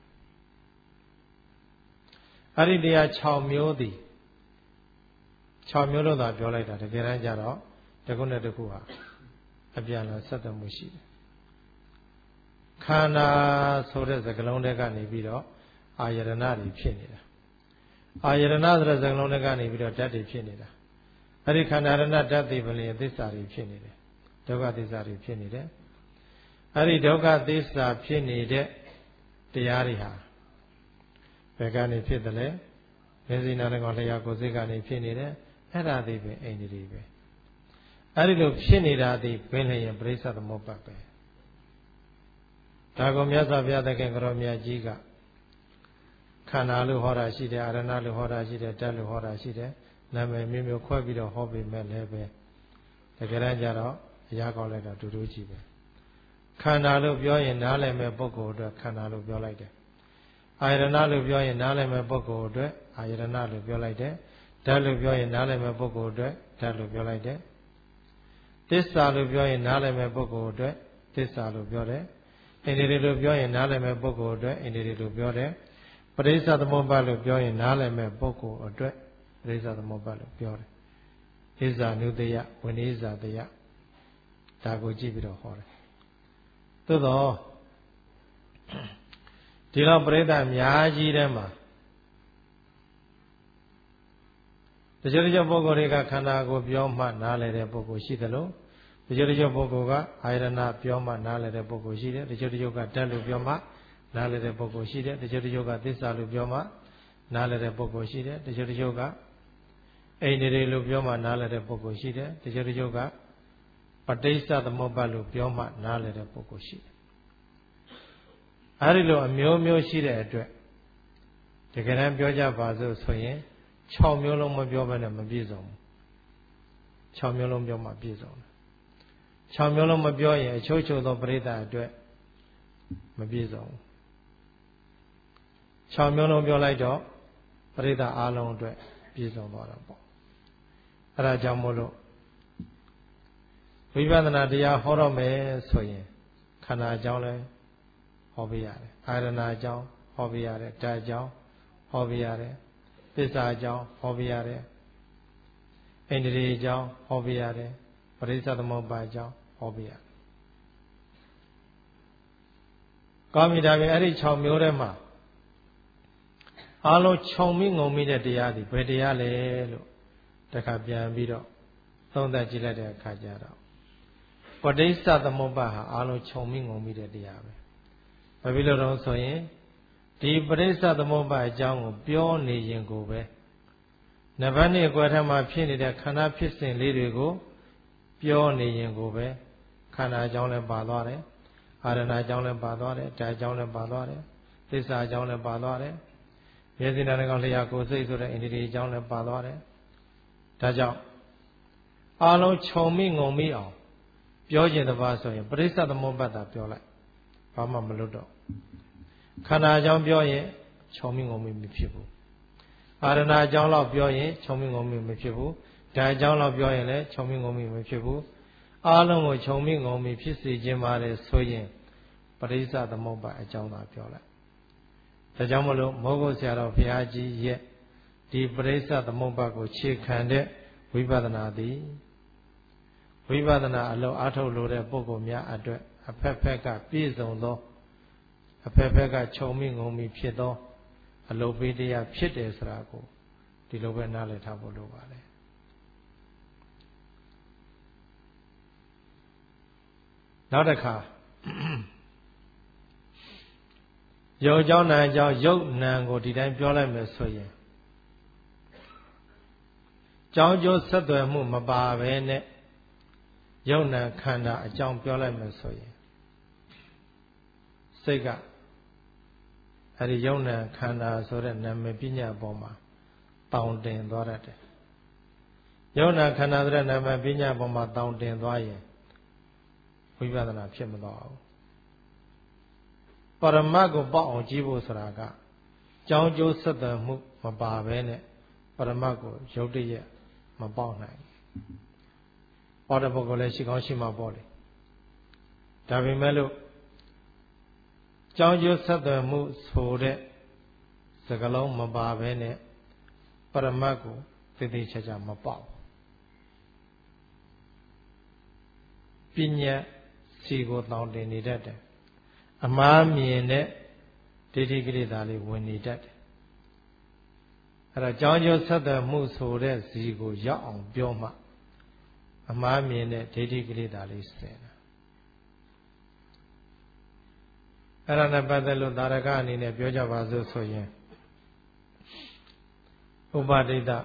အဲ့ဒီတရား၆မျိုးသည်၆မျိုးလို့သာပြောလိုက်တာတကယ်တမ်းကျတော့တစ်ခုနဲ့တစ်ခုဟာအပြန်အလှန်ဆက်သွယ်မှုရှိတယ်ခန္ဓာဆိုတဲ့စကားလုံးတွေကနေပြီးတော့အာယတနာတွေဖြစ်နေတာအာယတနာဆိုတဲ့စကားလုံးတွေကနေပြီးတော့ဓာတ်တွေဖြစ်နေတာအဲ့ဒီခန္ဓာရဏဓာတ်တွေပလင်သစ္စာတွေဖြစ်နေတယ်ဒုက္ခသစ္စာတွေဖြစ်နေတယ်အဲ့ဒီဒုက္ခသစ္စာဖြစ်နေတဲ့တရားတွေဟာဘယ်ကနေဖြစ်တယ်လဲမျက်စိနားနဲ့ကောင်လျှာကိုယ်စိတ်ကနေဖြစ်နေတယ်အဲ့ဒါတွေပဲအိန္ဒြေပဲအဲ့ဒီလိုဖြစ်နေတာဒီပင်လျင်ပရိစ္ဆေသမုပ္ပါပဲဒါကိုမြတ်စွာဘုရားသခင်ကရောမြတ်ကြီးကခန္ဓာလို့ဟောတာရှိတယ်အာရဏလို့ဟောတာရှိတယ်ဓာတ်လို့ဟောတာရှိတယ်နာမည်မျိုးမျိုးခွဲပြီးတော့ဟောပေမဲ့လည်းပဲတကယ်တမ်းကျတော့အရာကောင်းလိုက်တော့တူတူကြီးပဲခန္ဓာလို့ပြောရင်နားလည်မဲ့ပုဂ္ဂိုလ်အတွက်ခန္ဓာလို့ပြောလိုက်တယ်အာယတနာလို့ပြောရင်နားလည်မဲ့ပုဂ္ဂိုလ်အတွက်အာယတနာလို့ပြောလိုက်တယ်ဓာတ်လို့ပြောရင်နားလည်မဲ့ပုဂ္ဂိုလ်အတွက်ဓာတ်လို့ပြောလိုက်တယ်သစ္စာလို့ပြောရင်နားလည်မဲ့ပုဂ္ဂိုလ်အတွက်သစ္စာလို့ပြောတယ်အိန္ဒြေလို့ပြောရင်နားလည်မဲ့ပုဂ္ဂိုလ်အတွက်အိန္ဒြေလို့ပြောတယ်ပဋိစ္ဆေသမုပ္ပါလို့ပြောရင်နားလည်မဲ့ပုဂ္ဂိုလ်အတွက်ပရိစ္ဆေသမုပ္ပါလို့ပြောတယ်ဣဇာနုတယဝိနိဇာတယဒါကိုကြည့်ပြီးတော့ဟောတယ်သို့တော့ဒီလောက်ပရိသတ်အများကြီးထဲမှာတချို့တချို့ပုဂ္ဂိုလ်တွေကခန္ဓာကိုပြောမှနားလည်တဲ့ပုဂ္ဂိုလ်ရှိသလိုတချို့တချို့ပုဂ္ဂိုလ်ကအာယတနာပြောမှနားလည်တဲ့ပုဂ္ဂိုလ်ရှိတယ်တချို့တချို့ကဓာတ်လို့ပြောမှနားလည်တဲ့ပုဂ္ဂိုလ်ရှိတယ်တချို့တချို့ကသစ္စာလို့ပြောမှနားလည်တဲ့ပုဂ္ဂိုလ်ရှိတယ်တချို့တချို့ကအိန္ဒြေလို့ပြောမှနားလည်တဲ့ပုဂ္ဂိုလ်ရှိတယ်တချို့တချို့ကပဋိစ္ဆေသမုပ္ပါလို့ပြောမှနားလည်တဲ့ပုဂ္ဂိုလ်ရှိတယ်အဲဒီလိုအမျိုးမျိုးရှိတဲ့အတွက်တကယ်တမ်းပြောကြပါစို့ဆိုရင်၆မျိုးလုံးမပြောဘဲနဲ့မပြည့်စုံဘူး၆မျိုးလုံးပြောမှပြည့်စုံတယ်၆မျိုးလုံးမပြောရင်အချို့ချို့သောပရိသတ်အတွက်မပြည့်စုံဘူး၆မျိုးလုံးပြောလိုက်တော့ပရိသတ်အားလုံးအတွက်ပြည့်စုံသွားတာပေါ့အဲဒါကြောင့်မို့လို့ဝိပဿနာတရားဟောတော့မယ်ဆိုရင်ခန္ဓာအကြောင်းလဲဟောပြရတယ်အာရဏအကြောင်းဟောပြရတယ်ဓာတ်အကြောင်းဟောပြရတယ်သစ္စာအကြောင်းဟောပြရတယ်အိန္ဒြေအကြောင်းဟောပြရတယ်ပရိစ္ဆေသမုပ္ပါအကြောင်းဟောပြရတယ်ကောင်းပြီဒါပြင်အဲ့ဒီ၆မျိုးထဲမှာအားလုံးခြုံမိငုံမိတဲ့တရားဒီဘယ်တရားလဲလို့တခါပြန်ပြီးတော့သုံးသပ်ကြည့်လိုက်တဲ့အခါကျတော့ပဋိစ္ဆေသမုပ္ပါဟာအားလုံးခြုံမိငုံမိတဲ့တရားပဲဘာဖြစ်လို့တော့ဆိုရင်ဒီပဋိစ္ဆေသမုပ္ပါအကြောင်းကိုပြောနေရင်ကိုပဲနဗတ်နဲ့ကွယ်ထမှာဖြစ်နေတဲ့ခန္ဓာဖြစ်စဉ်လေးတွေကိုပြောနေရင်ကိုပဲခန္ဓာအကြောင်းလည်းပါသွားတယ်အာရဏအကြောင်းလည်းပါသွားတယ်ဓာတ်အကြောင်းလည်းပါသွားတယ်သစ္စာအကြောင်းလည်းပါသွားတယ်မျက်စိနာနဲ့ကောင်လျှာကိုယ်စိတ်ဆိုတဲ့အိန္ဒြေအကြောင်းလည်းပါသွားတယ်ဒါကြောင့်အားလုံးခြုံမိငုံမိအောင်ပြောခြင်းတစ်ပါးဆိုရင်ပရိစ္ဆေသမုပ္ပါဒပြောလိုက်ဘာမှမလွတ်တော့ခန္ဓာအကြောင်းပြောရင်ခြုံမိငုံမိမဖြစ်ဘူးအာရဏအကြောင်းလောက်ပြောရင်ခြုံမိငုံမိမဖြစ်ဘူးဓာတ်အကြောင်းလောက်ပြောရင်လည်းခြုံမိငုံမိမဖြစ်ဘူးအားလုံးကိုခြုံမိငုံမိဖြစ်စေခြင်းပါလေဆိုရင်ပရိစ္ဆေသမုပ္ပါအကြောင်းသာပြောလိုက်ဒါကြောင့်မလို့မောဂုတ်ဆရာတော်ဘုရားကြီးရဲ့ဒီပရိစ္ဆေသမုပ္ပါကိုခြေခံတဲ့ဝိပဿနာသည်ဝိပဿနာအလုံးအားထုတ်လို့တဲ့ပုဂ္ဂိုလ်များအတွက်အဖက်ဖက်ကပြည့်စုံသောအဖက်ဖက်ကခြုံမိငုံမိဖြစ်သောအလုတ်ပေးတရားဖြစ်တယ်ဆိုတာကိုဒီလိုပဲနားလည်ထားဖို့လိုပါတယ်နောက်တစ်ခါယုတ်အကြောင်းနာအကြောင်းယုတ်နံကိုဒီတိုင်းပြောလိုက်မယ်ဆိုရင်ကြောင်းကျိုးဆက်သွယ်မှုမပါဘဲနဲ့ယုတ်နံခန္ဓာအကြောင်းပြောလိုက်မယ်ဆိုရင်စိတ်ကအဲဒီယုတ်နံခန္ဓာဆိုတဲ့နာမည်ပညာပေါ်မှာတောင်းတင်သွားတတ်တယ်ယုတ်နံခန္ဓာဆိုတဲ့နာမည်ပညာပေါ်မှာတောင်းတင်သွားရင်ဝိပဿနာဖြစ်မသွားဘူးပရမတ်ကိုပေါက်အောင်ကြည့်ဖို့ဆိုတာကကြောင်းကျိုးဆက်သွယ်မှုမပါဘဲနဲ့ပရမတ်ကိုရုပ်တရက်မပေါက်နိုင်ဘူးပေါက်တဲ့ပုဂ္ဂိုလ်လည်းရှိကောင်းရှိမှာပေါ့လေဒါပေမဲ့လို့ကြောင်းကျိုးဆက်သွယ်မှုဆိုတဲ့စကားလုံးမပါဘဲနဲ့ပရမတ်ကိုသိသိချာချာမပေါက်ပညာစီကိုတောင်းတင်နေတတ်တယ်အမှားမြင်တဲ့ဒိဋ္ဌိကိလေသာလေးဝင်နေတတ်တယ်အဲ့တော့ကြောင်းကျိုးဆက်သွယ်မှုဆိုတဲ့ဇီကိုရောက်အောင်ပြောမှအမှားမြင်တဲ့ဒိဋ္ဌိကိလေသာလေးဆင်တာအဲ့ဒါနဲ့ပတ်သက်လို့သာရကအနေနဲ့ပြောကြပါစို့ဆိုရင်ဥပဒိတ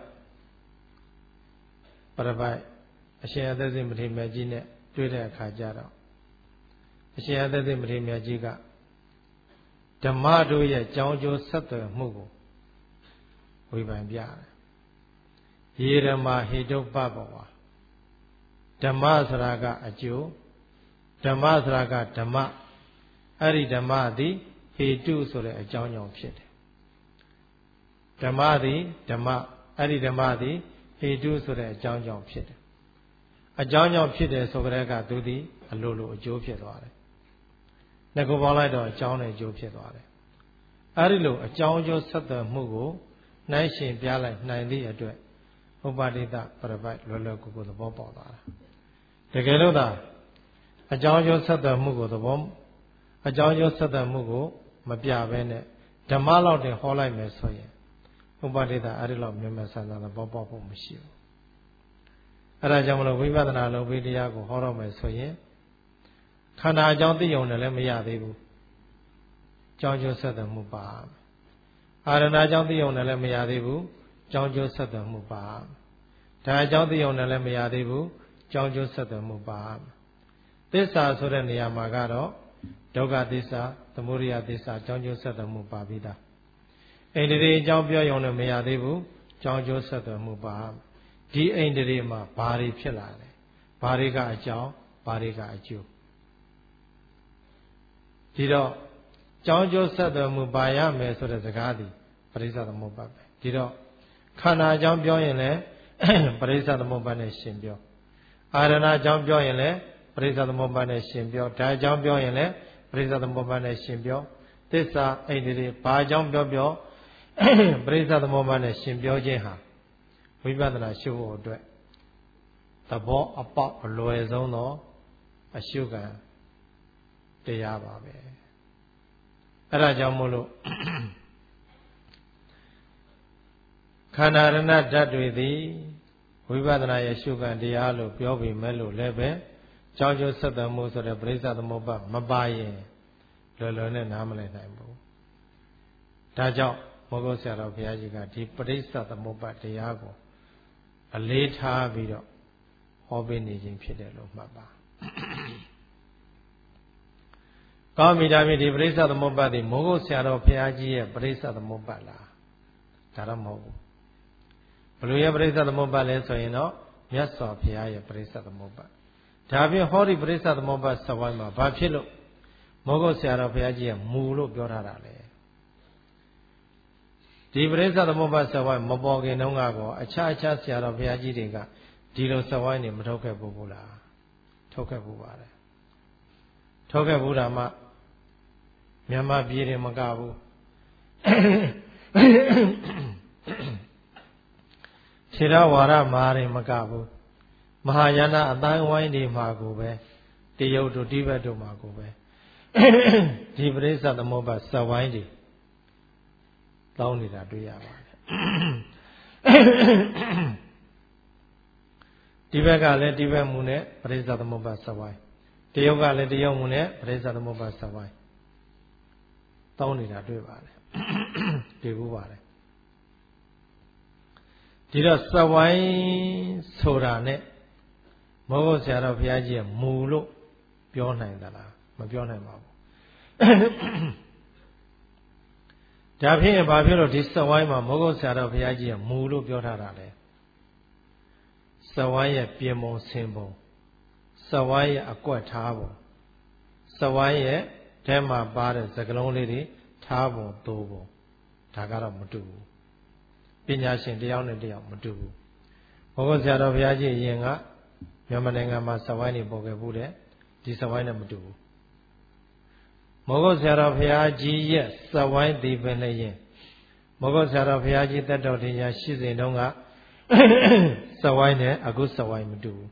ပရပိုက်အရှင်အသက်စိမထေရမြတ်ကြီးနဲ့တွေ့တဲ့အခါကျတော့အရှင်အသက်စိမထေရမြတ်ကြီးကဓမ္မတို့ရဲ့ကြောင်းကျိုးဆက်သွယ်မှုကိုဝေဖန်ပြတယ်။ယေရမဟိတုပ္ပဘဝဓမ္မဆိုတာကအကျိုးဓမ္မဆိုတာကဓမ္မအဲ့ဒီဓမ္မသည်ဟေတုဆိုတဲ့အကြောင်းကြောင့်ဖြစ်တယ်။ဓမ္မသည်ဓမ္မအဲ့ဒီဓမ္မသည်ဟေတုဆိုတဲ့အကြောင်းကြောင့်ဖြစ်တယ်။အကြောင်းကြောင့်ဖြစ်တယ်ဆိုကြတဲ့ကသူသည်အလိုလိုအကျိုးဖြစ်သွားတယ်။နှစ်ခုပေါင်းလိုက်တော့အကြောင်းနဲ့အကျိုးဖြစ်သွားတယ်။အဲဒီလိုအကြောင်းအကျိုးဆက်သွယ်မှုကိုနှိုင်းရှင်ပြလိုက်နိုင်သည့်အတွက်ဥပါဒိတပရပိုက်လွယ်လွယ်ကူကူသဘောပေါက်သွားတာ။တကယ်လို့သာအကြောင်းအကျိုးဆက်သွယ်မှုကိုသဘောအကြောင်းအကျိုးဆက်သွယ်မှုကိုမပြဘဲနဲ့ဓမ္မလောက်တင်ဟောလိုက်မယ်ဆိုရင်ဥပါဒိတအဲဒီလောက်မြင်မဲ့ဆန်းဆန်းသဘောပေါက်ဖို့မရှိဘူး။အဲဒါကြောင့်မလို့ဝိပဿနာလုပ်ပြီးတရားကိုဟောတော့မယ်ဆိုရင်ခန္ဓာအကြောင်းသိုံနဲ့လည်းမရသေးဘူးကြောင်းကျိုးဆက်သွယ်မှုပါအာရဏအကြောင်းသိုံနဲ့လည်းမရသေးဘူးကြောင်းကျိုးဆက်သွယ်မှုပါဒါအကြောင်းသိုံနဲ့လည်းမရသေးဘူးကြောင်းကျိုးဆက်သွယ်မှုပါသစ္စာဆိုတဲ့နေရာမှာကတော့ဒုက္ခသစ္စာသမုဒယသစ္စာကြောင်းကျိုးဆက်သွယ်မှုပါပြီးသားအိန္ဒြေအကြောင်းပြောရုံနဲ့မရသေးဘူးကြောင်းကျိုးဆက်သွယ်မှုပါဒီအိန္ဒြေမှာဘာတွေဖြစ်လာလဲဘာတွေကအကြောင်းဘာတွေကအကျိုးဒီတော့ကြောင်းကျိုးဆက်သွယ်မှုပါရမယ်ဆိုတဲ့စကားသည်ပရိစ္ဆသမုပ္ပါဒ်ပဲဒီတော့ခန္ဓာအကြောင်းပြောရင်လည်းပရိစ္ဆသမုပ္ပါဒ်နဲ့ရှင်ပြောအာရဏအကြောင်းပြောရင်လည်းပရိစ္ဆသမုပ္ပါဒ်နဲ့ရှင်ပြောဓာတ်အကြောင်းပြောရင်လည်းပရိစ္ဆသမုပ္ပါဒ်နဲ့ရှင်ပြောသစ္စာအိန္ဒြေဘာအကြောင်းပြောပြောပရိစ္ဆသမုပ္ပါဒ်နဲ့ရှင်ပြောခြင်းဟာဝိပဿနာရှုဖို့အတွက်သဘောအပေါက်အလွယ်ဆုံးသောအရှုခံတရားပါပဲအဲ့ဒါကြောင့်မို့လို့ခန္ဓာရဏဓာတ်တွေသည်ဝိပဿနာရဲ့ရှုခံတရားလို့ပြောပြီးမဲ့လို့လည်းပဲကြောင်းကျိုးဆက်သွယ်မှုဆိုတဲ့ပရိစ္ဆသမုပ္ပါဒ်မပါရင်လွယ်လွယ်နဲ့နားမလည်နိုင်ဘူးဒါကြောင့်မောဂုတ်ဆရာတော်ဘုရားကြီးကဒီပရိစ္ဆသမုပ္ပါဒ်တရားကိုအလေးထားပြီးတော့ဟောပေးနေခြင်းဖြစ်တယ်လို့မှတ်ပါကောင်းပြီဒါဖြင့်ဒီပရိစ္ဆသမုပ္ပါဒ်ဒီမိုးကုတ်ဆရာတော်ဘုရားကြီးရဲ့ပရိစ္ဆသမုပ္ပါဒ်လားဒါတော့မဟုတ်ဘူးဘယ်လိုရဲ့ပရိစ္ဆသမုပ္ပါဒ်လဲဆိုရင်တော့မြတ်စွာဘုရားရဲ့ပရိစ္ဆသမုပ္ပါဒ်ဒါဖြင့်ဟောဒီပရိစ္ဆသမုပ္ပါဒ်စဝိုင်းမှာဘာဖြစ်လို့မိုးကုတ်ဆရာတော်ဘုရားကြီးရဲ့မူလို့ပြောထားတာလဲဒီပရိစ္ဆသမုပ္ပါဒ်စဝိုင်းမပေါ်ခင်တုန်းကတော့အခြားအခြားဆရာတော်ဘုရားကြီးတွေကဒီလိုစဝိုင်းနေမထုတ်ခဲ့ဘူးလားထုတ်ခဲ့ဘူးပါတယ်ထုတ်ခဲ့ဘူးတာမှမြန်မာပြည်တွေမကဘူးခြေရဝါဒမာတွေမကဘူးမဟာယာနအတိုင်းဝိုင်းတွေမှာကိုပဲတရုတ်တို့တိဘက်တို့မှာကိုပဲဒီပရိစ္ဆသမုပ္ပါစဝိုင်းတွေတောင်းနေတာတွေ့ရပါတယ်ဒီဘက်ကလည်းဒီဘက်မူနဲ့ပရိစ္ဆသမုပ္ပါစဝိုင်းတရုတ်ကလည်းတရုတ်မူနဲ့ပရိစ္ဆသမုပ္ပါစဝိုင်းတောင်းနေတာတွေ့ပါတယ်တွေ့ဘူးပါတယ်ဒီတော့စဝိုင်းဆိုတာနဲ့မောဂုတ်ဆရာတော်ဘုရားကြီးရဲ့မူလို့ပြောနိုင်သလားမပြောနိုင်ပါဘူးဒါဖြင့်ဘာဖြစ်လို့ဒီစဝိုင်းမှာမောဂုတ်ဆရာတော်ဘုရားကြီးရဲ့မူလို့ပြောထားတာလဲစဝိုင်းရဲ့ပြင်ပုံဆင်ပုံစဝိုင်းရဲ့အကွက်ထားပုံစဝိုင်းရဲ့ထဲမှာပါတဲ့စကလုံးလေးတွေထားပုံသိုးပုံဒါကတော့မတူဘူးပညာရှင်တယောက်နဲ့တယောက်မတူဘူးမောဂုတ်ဆရာတော်ဘုရားကြီးအရင်ကမြန်မာနိုင်ငံမှာစဝိုင်းတွေပေါ်ခဲ့ဘူးတဲ့ဒီစဝိုင်းနဲ့မတူဘူးမောဂုတ်ဆရာတော်ဘုရားကြီးရဲ့စဝိုင်းဒီပင်လည်းရင်မောဂုတ်ဆရာတော်ဘုရားကြီးတက်တော်တင်ညာရှိစဉ်တုန်းကစဝိုင်းနဲ့အခုစဝိုင်းမတူဘူး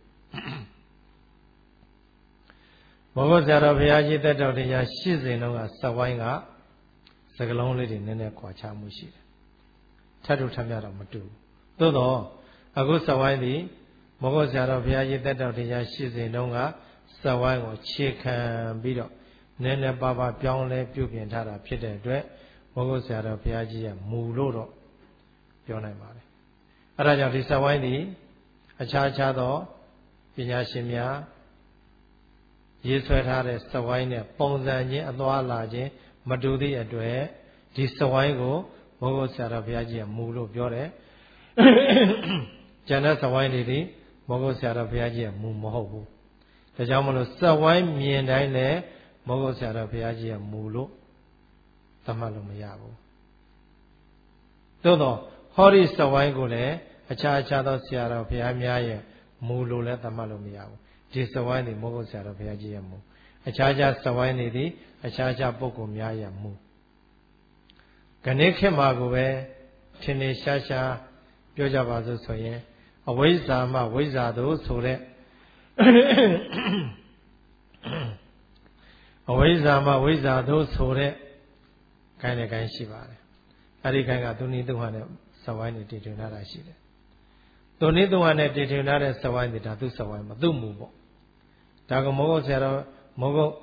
မောဂုတ်ဆရာတော်ဘုရားကြီးတက်တော်တင်ညာရှိစဉ်တုန်းကစဝိုင်းကစကလုံးလေးတွေနည်းနည်းခွာခြားမှုရှိတယ်ထပ်တူထပ်မြတော့မတူဘူးသို့တော့အခုစဝိုင်းဒီမောဂုတ်ဆရာတော်ဘုရားကြီးတက်တော်တင်ညာရှိစဉ်တုန်းကစဝိုင်းကိုခြေခံပြီးတော့နည်းနည်းပါးပါးပြောင်းလဲပြုပြင်ထားတာဖြစ်တဲ့အတွက်မောဂုတ်ဆရာတော်ဘုရားကြီးရဲ့မူလို့တော့ပြောနိုင်ပါတယ်အဲဒါကြောင့်ဒီစဝိုင်းဒီအခြားခြားသောပညာရှင်များရေးဆွဲထားတဲ့စဝိုင်းနဲ့ပုံစံချင်းအသွားလာခြင်းမတူသည့်အတွက်ဒီစဝိုင်းကိုမောဂုတ်ဆရာတော်ဘုရားကြီးရဲ့မူလို့ပြောတယ်ကျန်တဲ့စဝိုင်းတွေဒီမောဂုတ်ဆရာတော်ဘုရားကြီးရဲ့မူမဟုတ်ဘူးဒါကြောင့်မလို့စဝိုင်းမြင်တိုင်းနဲ့မောဂုတ်ဆရာတော်ဘုရားကြီးရဲ့မူလို့သတ်မှတ်လို့မရဘူးသို့တော့ဟောဒီစဝိုင်းကိုလည်းအခြားအခြားသောဆရာတော်ဘုရားများရဲ့မူလို့လည်းသတ်မှတ်လို့မရဘူးဒီစဝိုင်းဒီမောဂုတ်ဆရာတော်ဘုရားကြီးရဲ့မူအခြားခြားစဝိုင်းတွေဒီအခြားခြားပုဂ္ဂိုလ်များရဲ့မူခဏခေတ်မှာကိုပဲထင်နေရှားရှားပြောကြပါစို့ဆိုရင်အဝိဇ္ဇာမှဝိဇ္ဇာတို့ဆိုတဲ့အဝိဇ္ဇာမှဝိဇ္ဇာတို့ဆိုတဲ့ခိုင်းတဲ့ခိုင်းရှိပါတယ်အဲ့ဒီခိုင်းကသူနည်းသူဟန်နဲ့စဝိုင်းတွေတည်ထွင်ထားတာရှိတယ်သူနည်းသူဟန်နဲ့တည်ထွင်ထားတဲ့စဝိုင်းတွေဒါသူစဝိုင်းမသူ့မူပေါ့ဒါကမောဂုတ်ဆရာတော်မောဂုတ်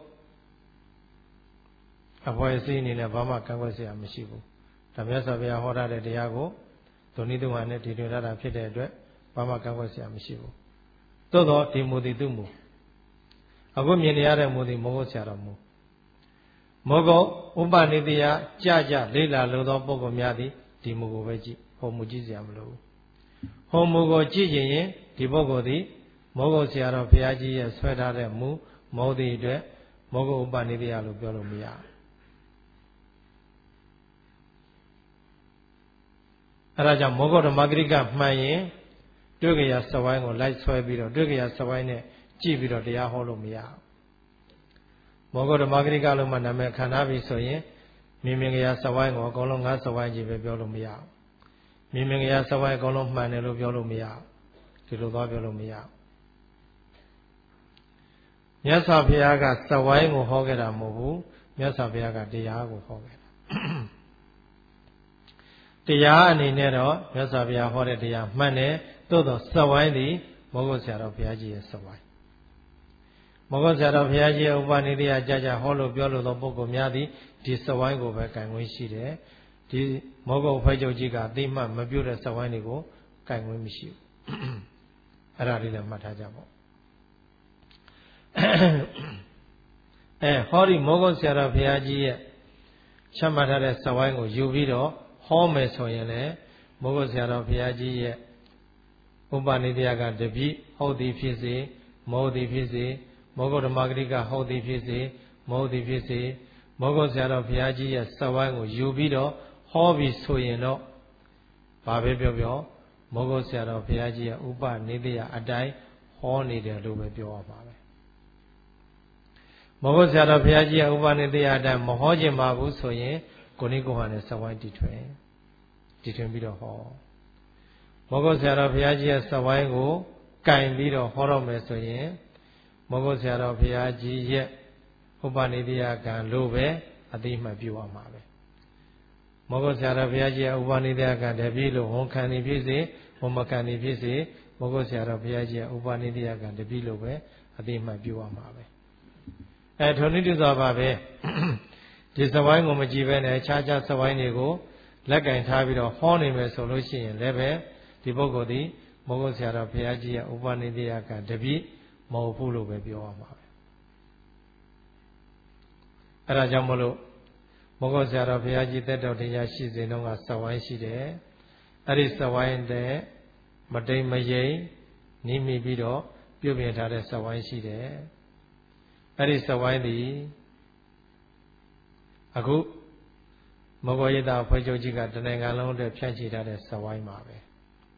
အဖွဲ့အစည်းအနေနဲ့ဘာမှကန့်ကွက်စရာမရှိဘူးဒါမြတ်စွာဘုရားဟောထားတဲ့တရားကိုသူနည်းသူဟန်နဲ့တည်ထွင်ထားတာဖြစ်တဲ့အတွက်ဘာမှကန့်ကွက်စရာမရှိဘူးသို့တော့ဒီမူတည်သူ့မူအခုမြင်နေရတဲ့မူသည်မောဂုတ်ဆရာတော်မူမောဂုတ်ဥပနိတယကြကြလေးလာလို့သောပုဂ္ဂိုလ်များသည်ဒီမူကိုပဲကြည့်ဟောမူကြည့်စရာမလိုဘူးဟောမူကိုကြည့်ရင်ဒီပုဂ္ဂိုလ်သည်မောဂုတ်ဆရာတော်ဘုရားကြီးရဲ့ဆွဲထားတဲ့မူမဟုတ်သည့်အတွက်မောဂုတ်ဥပနိတယလို့ပြောလို့မရအဲဒါကြောင့်မောဂုတ်ဓမ္မဂရိကမှန်ရင်တွေ့ကြရစဝိုင်းကိုလိုက်ဆွဲပြီးတော့တွေ့ကြရစဝိုင်းနဲ့ကြည့်ပြီးတော့တရားဟောလို့မရဘူးမောဂုတ်ဓမ္မဂရိကလို့မှနာမည်ခံထားပြီဆိုရင်မြင်မြင်ကြရစဝိုင်းကိုအကုန်လုံးငါးစဝိုင်းကြီးပဲပြောလို့မရဘူးမြင်မြင်ကြရစဝိုင်းအကုန်လုံးမှန်တယ်လို့ပြောလို့မရဘူးဒီလိုသွားပြောလို့မရဘူးမြတ်စွာဘုရားကစဝိုင်းကိုဟောခဲ့တာမဟုတ်ဘူးမြတ်စွာဘုရားကတရားကိုဟောခဲ့တာတရားအနေနဲ့တော့မြတ်စွာဘုရားဟောတဲ့တရားမှန်တယ်သို့တော့စဝိုင်းသည်မောဂုတ်ဆရာတော်ဘုရားကြီးရဲ့စဝိုင်းမောဂုတ်ဆရာတော်ဘုရားကြီးရဲ့ဥပနိဒေယကြကြဟောလို့ပြောလို့သောပုဂ္ဂိုလ်များသည်ဒီစဝိုင်းကိုပဲကံခွင့်ရှိတယ်ဒီမောဂုတ်ဖွဲ့ချုပ်ကြီးကအတိမတ်မပြုတ်တဲ့စဝိုင်းတွေကိုကံခွင့်မရှိဘူးအဲ့ဒါလေးလည်းမှတ်ထားကြပေါ့အဲဟောဒီမောဂုတ်ဆရာတော်ဘုရားကြီးရဲ့ချမှတ်ထားတဲ့စဝိုင်းကိုယူပြီးတော့ဟောမယ်ဆိုရင်လည်းမောဂုတ်ဆရာတော်ဘုရားကြီးရဲ့ဥပနိဒေယကတပိဟုတ်သည်ဖြစ်စေမဟုတ်သည်ဖြစ်စေမောဂုတ်ဓမ္မဂရိကဟုတ်သည်ဖြစ်စေမဟုတ်သည်ဖြစ်စေမောဂုတ်ဆရာတော်ဘုရားကြီးရဲ့စဝိုင်းကိုယူပြီးတော့ဟောပြီးဆိုရင်တော့ဘာပဲပြောပြောမောဂုတ်ဆရာတော်ဘုရားကြီးရဲ့ဥပနိဒေယအတိုင်းဟောနေတယ်လို့ပဲပြောရပါပဲမောဂုတ်ဆရာတော်ဘုရားကြီးရဲ့ဥပနိဒေယအတိုင်းမဟောခြင်းပါဘူးဆိုရင်ကိုနိကိုဟန်နဲ့စဝိုင်းတည်ထွင်တည်ထွင်ပြီးတော့ဟောမောဂုတ်ဆရာတော်ဘုရားကြီးရဲ့စဝိုင်းကိုကင်ပြီးတော့ဟောတော့မယ်ဆိုရင်မောဂုတ်ဆရာတော်ဘုရားကြီးရဲ့ဥပနိဒိယကံလို့ပဲအတိမှတ်ပြုရမှာပဲမောဂုတ်ဆရာတော်ဘုရားကြီးကဥပနိဒိယကံတပည့်လို့ဝန်ခံနေဖြစ်စေဝန်မခံနေဖြစ်စေမောဂုတ်ဆရာတော်ဘုရားကြီးကဥပနိဒိယကံတပည့်လို့ပဲအတိမှတ်ပြုရမှာပဲအဲထိုနည်းတူစွာပါပဲဒီစဝိုင်းကိုမကြည့်ပဲနဲ့ခြားခြားစဝိုင်းတွေကိုလက်ကင်ထားပြီးတော့ဟောနေမယ်ဆိုလို့ရှိရင်လည်းပဲဒီပုဂ္ဂိုလ်ဒီမောဂုတ်ဆရာတော်ဘုရားကြီးရဲ့ဥပနိဒိယကတပည့်မဟုတ်ဘူးလို့ပဲပြောရမှာပဲအဲဒါကြောင့်မလို့မောဂုတ်ဆရာတော်ဘုရားကြီးတက်တော်တရားရှိစဉ်တုန်းကစဝိုင်းရှိတယ်အဲ့ဒီစဝိုင်းတဲ့မတိမ်မယိမ်နိမိပြီးတော့ပြုပြင်ထားတဲ့စဝိုင်းရှိတယ်အဲ့ဒီစဝိုင်းဒီအခုမောဂယတဖွဲ့ချုပ်ကြီးကတနိုင်ငံလုံးအတွက်ဖြန့်ချီထားတဲ့စဝိုင်းပါပဲ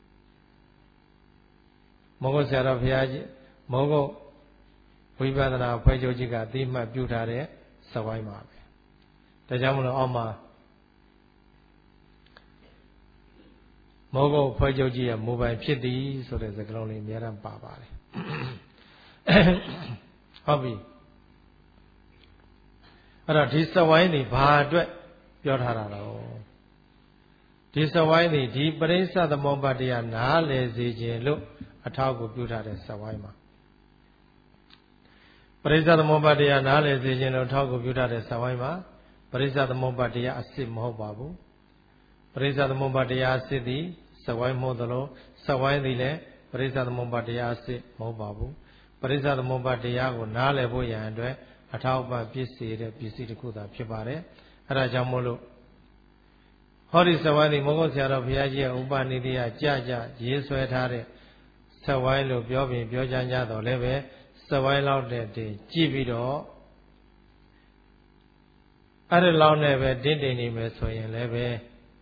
မောဂဆရာတော်ဘုရားကြီးမောဂဝိပဿနာဖွဲ့ချုပ်ကြီးကအသိမှတ်ပြုထားတဲ့စဝိုင်းပါပဲဒါကြောင့်မလို့အောက်မှာမောဂဖွဲ့ချုပ်ကြီးရဲ့မိုဘိုင်ဖြစ်သည်ဆိုတဲ့စကားလုံးလေးအများအားပါပါတယ်ဟုတ်ပြီအဲ့တော့ဒီစဝိုင်းนี่ဘာအတွက်ပြောထားတာတော့ဒီစဝိုင်းนี่ဒီပရိစ္ဆသမုပ္ပါဒ်တရားနားလည်စေခြင်းလို့အထောက်ကိုပြုထားတဲ့စဝိုင်းမှာပရိစ္ဆသမုပ္ပါဒ်တရားနားလည်စေခြင်းလို့အထောက်ကိုပြုထားတဲ့စဝိုင်းမှာပရိစ္ဆသမုပ္ပါဒ်တရားအစစ်မဟုတ်ပါဘူးပရိစ္ဆသမုပ္ပါဒ်တရားအစစ်သည်စဝိုင်းမဟုတ်သလိုစဝိုင်းသည်လည်းပရိစ္ဆသမုပ္ပါဒ်တရားအစစ်မဟုတ်ပါဘူးပရိစ္ဆသမုပ္ပါဒ်တရားကိုနားလည်ဖို့ရန်အတွက်အထောက်အပံ့ပြည့်စုံတဲ့ပစ္စည်းတစ်ခုသာဖြစ်ပါတယ်အဲဒါကြောင့်မို့လို့ဟောဒီစဝိုင်းဒီမောဂုတ်ဆရာတော်ဘုရားကြီးရဲ့ဥပနိဒိယကြကြရေးဆွဲထားတဲ့စဝိုင်းလို့ပြောပြီးပြောကြကြတော့လည်းပဲစဝိုင်းလောက်တဲ့တင်ကြည့်ပြီးတော့အဲ့ဒီလောက်နဲ့ပဲတင်းတင်းနေမယ်ဆိုရင်လည်းပဲ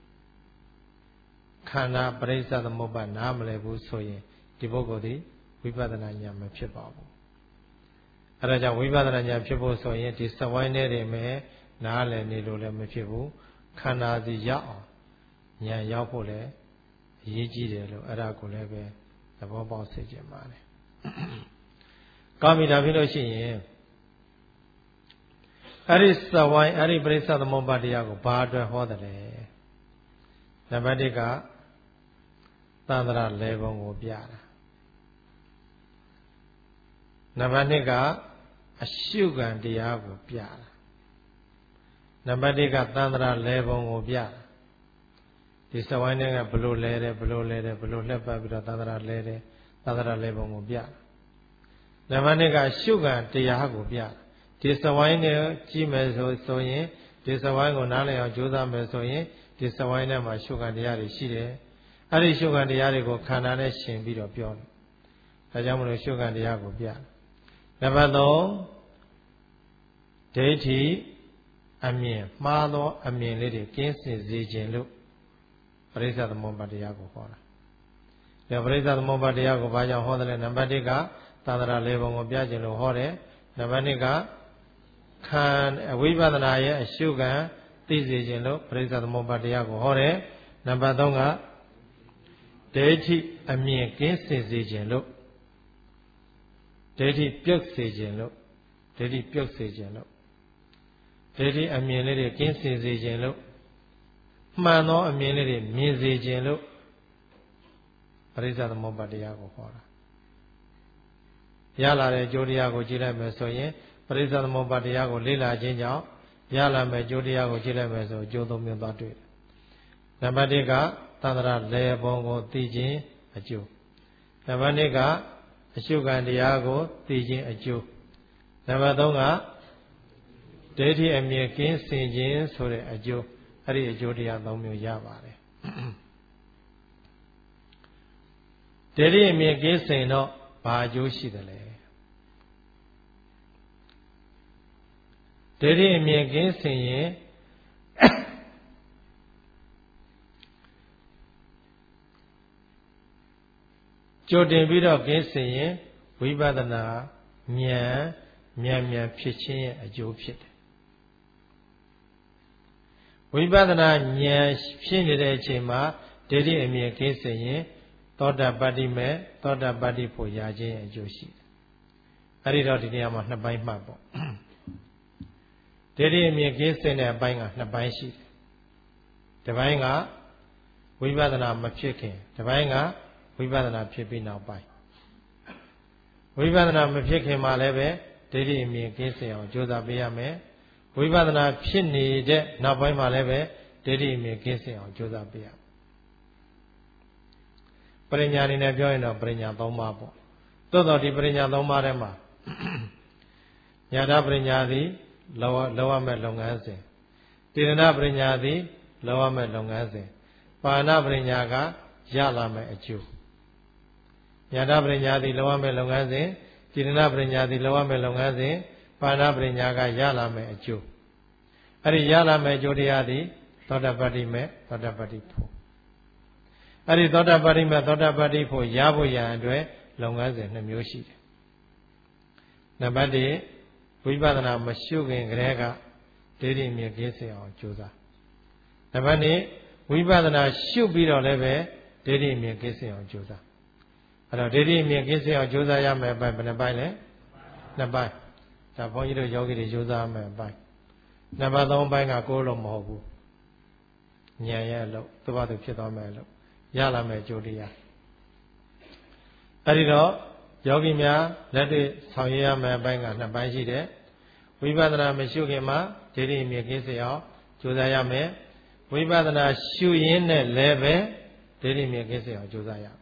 ခန္ဓာပရိစ္ဆသမုပ္ပါဒ်နားမလည်ဘူးဆိုရင်ဒီပုဂ္ဂိုလ်ဒီဝိပဿနာဉာဏ်မဖြစ်ပါဘူးအဲဒါကြောင့်ဝိပဿနာဉာဏ်ဖြစ်ဖို့ဆိုရင်ဒီစဝိုင်းနဲ့တည်းမဲ့နားလည်နေလို့လည်းမဖြစ်ဘူးခန္ဓာစီရောက်အောင်ဉာဏ်ရောက်ဖို့လည်းအရေးကြီးတယ်လို့အဲ့ဒါကိုလည်းပဲသဘောပေါက်စေချင်ပါတယ်ကောင်းပြီဒါဖြစ်လို့ရှိရင်အဲ့ဒီစဝိုင်းအဲ့ဒီပရိစ္ဆသမုပ္ပါဒ်တရားကိုဘာအတွက်ဟောတယ်လဲနံပါတ်၁ကသန္တရလေဘုံကိုပြတာနံပါတ်၂ကအရှုခံတရားကိုပြတာနံပါတ်၁ကသန္တရလေဘုံကိုပြတာဒီစဝိုင်းတွေကဘလို့လဲတယ်ဘလို့လဲတယ်ဘလို့လှက်ပတ်ပြီးတော့သန္တရလဲတယ်သန္တရလေဘုံကိုပြတာနံပါတ်၂ကရှုခံတရားကိုပြတာဒီစဝိုင်းနဲ့ကြည့်မယ်ဆိုဆိုရင်ဒီစဝိုင်းကိုနားလည်အောင်ကြိုးစားမယ်ဆိုရင်ဒီစဝိုင်းထဲမှာရှုခံတရားတွေရှိတယ်အဲ့ဒီရှုခံတရားတွေကိုခန္ဓာနဲ့ရှင်ပြီးတော့ပြောတယ်ဒါကြောင့်မလို့ရှုခံတရားကိုပြတယ်နံပါတ်၃ဒိဋ္ဌိအမြင်မှားသောအမြင်လေးတွေကင်းစင်စေခြင်းလို့ပရိစ္ဆသမုပ္ပါဒ်တရားကိုဟောတာဒါပရိစ္ဆသမုပ္ပါဒ်တရားကိုဘာကြောင့်ဟောတယ်လဲနံပါတ်၁ကသန္တရာလေးပုံကိုပြခြင်းလို့ဟောတယ်နံပါတ်၂ကခံဝိပဿနာရဲ့အရှုခံသိစေခြင်းလို့ပရိစ္ဆသမုပ္ပါဒ်တရားကိုဟောတယ်နံပါတ်၃ကဒိဋ္ဌိအမြင်ကင်းစင်စေခြင်းလို့ဒိဋ္ဌိပြုတ်စေခြင်းလို့ဒိဋ္ဌိပြုတ်စေခြင်းလို့ဒိဋ္ဌိအမြင်လေးတွေကင်းစင်စေခြင်းလို့မှန်သောအမြင်လေးတွေမြင်စေခြင်းလို့ပရိစ္ဆသမုပ္ပါဒ်တရားကိုဟောတာရလာတဲ့အကျိုးတရားကိုကြည့်လိုက်မယ်ဆိုရင်ပရိစ္ဆသမုပ္ပါဒ်တရားကိုလေ့လာခြင်းကြောင့်ရလာမယ့်အကျိုးတရားကိုကြည့်လိုက်မယ်ဆိုအကျိုးသုံးမျိုးသွားတွေ့တယ်နံပါတ်၁ကသန္တရလေဘုံကိုသိခြင်းအကျိုးနံပါတ်၂ကအရှုခံတရားကိုသိခြင်းအကျိုးနံပါတ်၃ကဒိဋ္ဌိအမြင်ကင်းစင်ခြင်းဆိုတဲ့အကျိုးအဲ့ဒီအကျိုးတရား၃မျိုးရပါတယ်ဒိဋ္ဌိအမြင်ကင်းစင်တော့ဘာအကျိုးရှိသလဲဒိဋ္ဌိအမြင်ကင်းစင်ရင်ကြိုတင်ပြီးတော့ကင်းစင်ရင်ဝိပဿနာဉာဏ်မြန်မြန်ဖြစ်ခြင်းရဲ့အကျိုးဖြစ်တယ်ဝိပဿနာဉာဏ်ဖြစ်နေတဲ့အချိန်မှာဒိဋ္ဌိအမြင်ကင်းစင်ရင်သောတာပတ္တိမေသောတာပတ္တိဖို့ရခြင်းရဲ့အကျိုးရှိတယ်အဲ့ဒီတော့ဒီနေရာမှာနှစ်ပိုင်းမှတ်ပေါ့ဒိဋ္ဌိအမြင်ကင်းစင်တဲ့အပိုင်းကနှစ်ပိုင်းရှိတယ်တစ်ပိုင်းကဝိပဿနာမဖြစ်ခင်တစ်ပိုင်းကဝိပဿနာဖြစ်ပြီးနောက်ပိုင်းဝိပဿနာမဖြစ်ခင်မှာလည်းပဲဒိဋ္ဌိအမြင်ကင်းစင်အောင်ကြိုးစားပေးရမယ်ဝိပဿနာဖြစ်နေတဲ့နောက်ပိုင်းမှာလည်းပဲဒိဋ္ဌိအမြင်ကင်းစင်အောင်ကြိုးစားပေးရပရိညာအနေနဲ့ပြောရင်တော့ပရိညာသုံးပါးပေါ့သို့တော့ဒီပရိညာသုံးပါးထဲမှာညာတပရိညာသည်လောလောရမဲ့လုပ်ငန်းစဉ်တိရဏပရိညာသည်လောရမဲ့လုပ်ငန်းစဉ်ပါဏပရိညာကရလာမဲ့အကျိုးညာတပရိညာသည်လောရမဲ့လုပ်ငန်းစဉ်တိရဏပရိညာသည်လောရမဲ့လုပ်ငန်းစဉ်ပါဏပရိညာကရလာမဲ့အကျိုးအဲ့ဒီရလာမဲ့အကျိုးတရားသည်သောတပတ္တိမဲ့သောတပတ္တိဖို့အဲ့ဒီသောတပတ္တိမဲ့သောတပတ္တိဖို့ရဖို့ရန်အတွက်လုပ်ငန်းစဉ်နှစ်မျိုးရှိတယ်နံပါတ်တစ်ဝိပဿနာမရှုခင်ကတည်းကဒိဋ္ဌိမြင်ကင်းစင်အောင်ကြိုးစားနံပါတ်နှစ်ဝိပဿနာရှုပြီးတော့လည်းပဲဒိဋ္ဌိမြင်ကင်းစင်အောင်ကြိုးစားအဲ့တော့ဒိဋ္ဌိမြင်ကင်းစင်အောင်ကြိုးစားရမယ်အပိုင်းဘယ်နှပိုင်းလဲနှစ်ပိုင်းဒါဘုန်းကြီးတို့ယောဂီတွေကြိုးစားရမယ်အပိုင်းနံပါတ်သုံးပိုင်းကကိုယ်လုံးမဟုတ်ဘူးဉာဏ်ရဲ့အလုပ်သူ့ဘာသူဖြစ်သွားမယ်လို့ရလာမယ်ကြိုးတရားအဲ့ဒီတော့ယောဂီများလက်တွေ့ဆောင်ရွက်ရမယ်အပိုင်းကနှစ်ပိုင်းရှိတယ်ဝိပဿနာမရှုခင်မှာဒိဋ္ဌိမြင်ကင်းစင်အောင်ကြိုးစားရမယ်ဝိပဿနာရှုရင်းနဲ့လည်းပဲဒိဋ္ဌိမြင်ကင်းစင်အောင်ကြိုးစားရ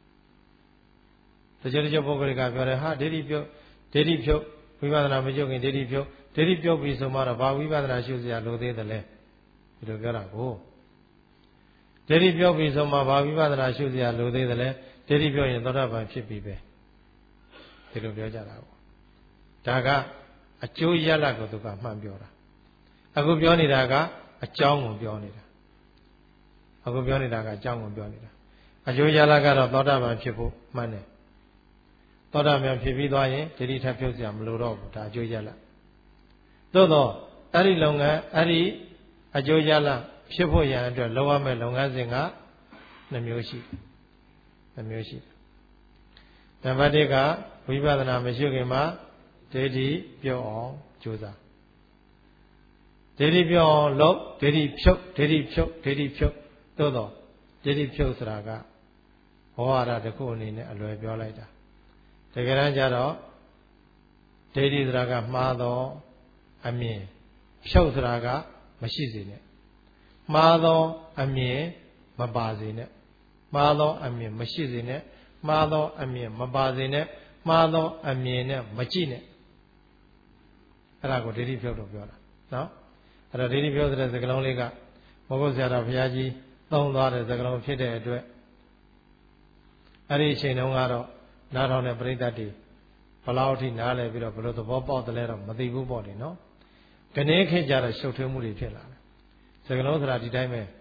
တချို့တချို့ပုဂ္ဂိုလ်ကပြောတယ်ဟာဒိဋ္ဌိပြုတ်ဒိဋ္ဌိဖြုတ်ဝိပဿနာမရှုခင်ဒိဋ္ဌိဖြုတ်ဒိဋ္ဌိပြုတ်ပြီဆိုမှတော့ဘာဝိပဿနာရှုစရာလိုသေးတယ်လဲဒီလိုပြောတာကိုဒိဋ္ဌိပြုတ်ပြီဆိုမှဘာဝိပဿနာရှုစရာလိုသေးတယ်လဲဒိဋ္ဌိပြုတ်ရင်သောတာပန်ဖြစ်ပြီပဲဒီလိုပြောကြတာကိုဒါကအကျိုးရလဒ်ကိုသူကမှန်ပြောတာအခုပြောနေတာကအကြောင်းကိုပြောနေတာအခုပြောနေတာကအကြောင်းကိုပြောနေတာအကျိုးရလဒ်ကတော့သောတာပန်ဖြစ်ဖို့မှန်တယ်သောတာပန်ဖြစ်ပြီးသွားရင်ဒိဋ္ဌိထပ်ဖြုတ်စရာမလိုတော့ဘူးဒါအကျိုးရလဒ်သို့တော့အဲ့ဒီလုပ်ငန်းအဲ့ဒီအကျိုးရလဒ်ဖြစ်ဖို့ရန်အတွက်လုပ်ရမယ့်လုပ်ငန်းစဉ်ကနှမျိုးရှိနှမျိုးရှိနံပါတ်တစ်ကဝိပဿနာမရှိခင်မှာဒိဋ္ဌိပြော့အောင်ကြိုးစားဒိဋ္ဌိပြော့အောင်လုပ်ဒိဋ္ဌိဖြုတ်ဒိဋ္ဌိဖြုတ်ဒိဋ္ဌိဖြုတ်သို့တော့ဒိဋ္ဌိဖြုတ်ဆိုတာကဘောဝါဒတစ်ခုအနေနဲ့အလွယ်ပြောလိုက်တာတကယ်တမ်းကျတော့ဒိဋ္ဌိဆိုတာကမှားသောအမြင်ဖြုတ်ဆိုတာကမရှိစေနဲ့မှားသောအမြင်မပါစေနဲ့မှားသောအမြင်မရှိစေနဲ့မှားသောအမြင်မပါစေနဲ့မှားသောအမြင်နဲ့မကြည့်နဲ့အဲ့ဒါကိုဒိဋ္ဌိဖြုတ်လို့ပြောတာနော်အဲ့တော့ဒိဋ္ဌိဖြုတ်တဲ့စကားလုံးလေးကဘုရားဆရာတော်ဘုရားကြီးသုံးသွားတဲ့စကားလုံးဖြစ်တဲ့အတွက်အဲ့ဒီအချိန်တုန်းကတော့နားထောင်တဲ့ပရိသတ်တွေဘလောက်ထိနားလည်ပြီးတော့ဘယ်လိုသဘောပေါက်တယ်လဲတော့မသိဘူးပေါ့လေနော်ကနေခေတ်ကြတော့ရှုပ်ထွေးမှုတွေဖြစ်လာတယ်စကားလုံးဆိုတာဒီတိုင်းပဲ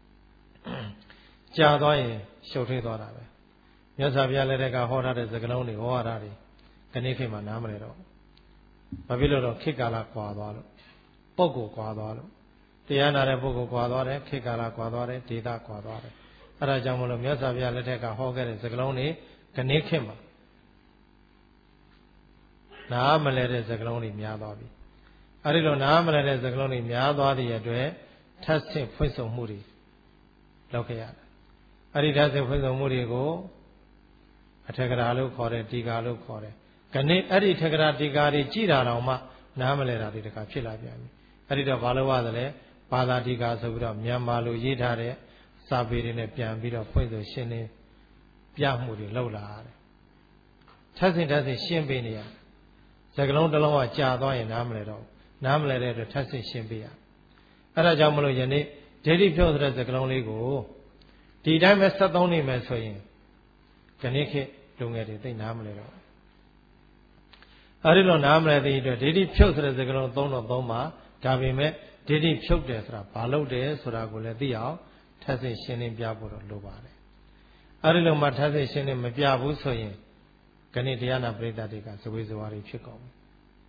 ကြာသွားရင်ရှုပ်ထွေးသွားတာပဲမြတ်စွာဘုရားလက်ထက်ကဟောထားတဲ့စကားလုံးတွေဟောရတာတွေကနေခေတ်မှာနားမလဲတော့ဘာဖြစ်လို့တော့ခေတ်ကာလကွာသွားလို့ပုဂ္ဂိုလ်ကွာသွားလို့တရားနာတဲ့ပုဂ္ဂိုလ်ကွာသွားတယ်ခေတ်ကာလကွာသွားတယ်ဒေသကွာသွားတယ်အဲဒါကြောင့်မလို့မြတ်စွာဘုရားလက်ထက်ကဟောခဲ့တဲ့စကားလုံးတွေကနေခေတ်မှာနားမလဲတဲ့စကားလုံးတွေများသွားပြီအဲဒီလိုနားမလဲတဲ့စကားလုံးတွေများသွားတဲ့အတွက်ထပ်ဆင့်ဖွင့်ဆိုမှုတွေလုပ်ခဲ့ရတယ်အဲဒီထပ်ဆင့်ဖွင့်ဆိုမှုတွေကိုအထက်ကရာလို့ခေါ်တယ်တီကာလို့ခေါ်တယ်ခဏအဲ့ဒီထက်ကရာတီကာတွေကြည်တာတော့မှနားမလဲတာတွေတခါဖြစ်လာပြန်ပြီအဲ့ဒီတော့ဘာလို့ရသလဲဘာသာတီကာဆိုပြီးတော့မြန်မာလိုရေးထားတဲ့စာပေတွေနဲ့ပြန်ပြီးတော့ဖွင့်ဆိုရှင်းလင်းပြမှုတွေလုပ်လာရတယ်ထပ်ဆင့်ထပ်ဆင့်ရှင်းပေးနေရစကလုံးတစ်လုံးကကြာသွားရင်နားမလဲတော့နားမလဲတဲ့အတွက်ထပ်ဆင့်ရှင်းပေးရအဲ့ဒါကြောင့်မလို့ယနေ့ဒိဋ္ဌိဖြုတ်တဲ့စကလုံးလေးကိုဒီတိုင်းပဲဆက်သုံးနေမယ်ဆိုရင်ခဏခေတ်လူငယ်တွေသိနားမလဲတော့အဲဒီလိုနားမလဲတဲ့အတွက်ဒိဋ္ဌိဖြုတ်တဲ့စကားလုံးသုံးတော့သုံးပါဒါပေမဲ့ဒိဋ္ဌိဖြုတ်တယ်ဆိုတာဘာလို့တယ်ဆိုတာကိုလည်းသိအောင်ထပ်ဆင့်ရှင်းလင်းပြဖို့တော့လိုပါတယ်အဲဒီလိုမှထပ်ဆင့်ရှင်းလင်းမပြဘူးဆိုရင်ခဏတရားနာပရိသတ်တွေကဇဝေဇဝါတွေဖြစ်ကုန်ပြီ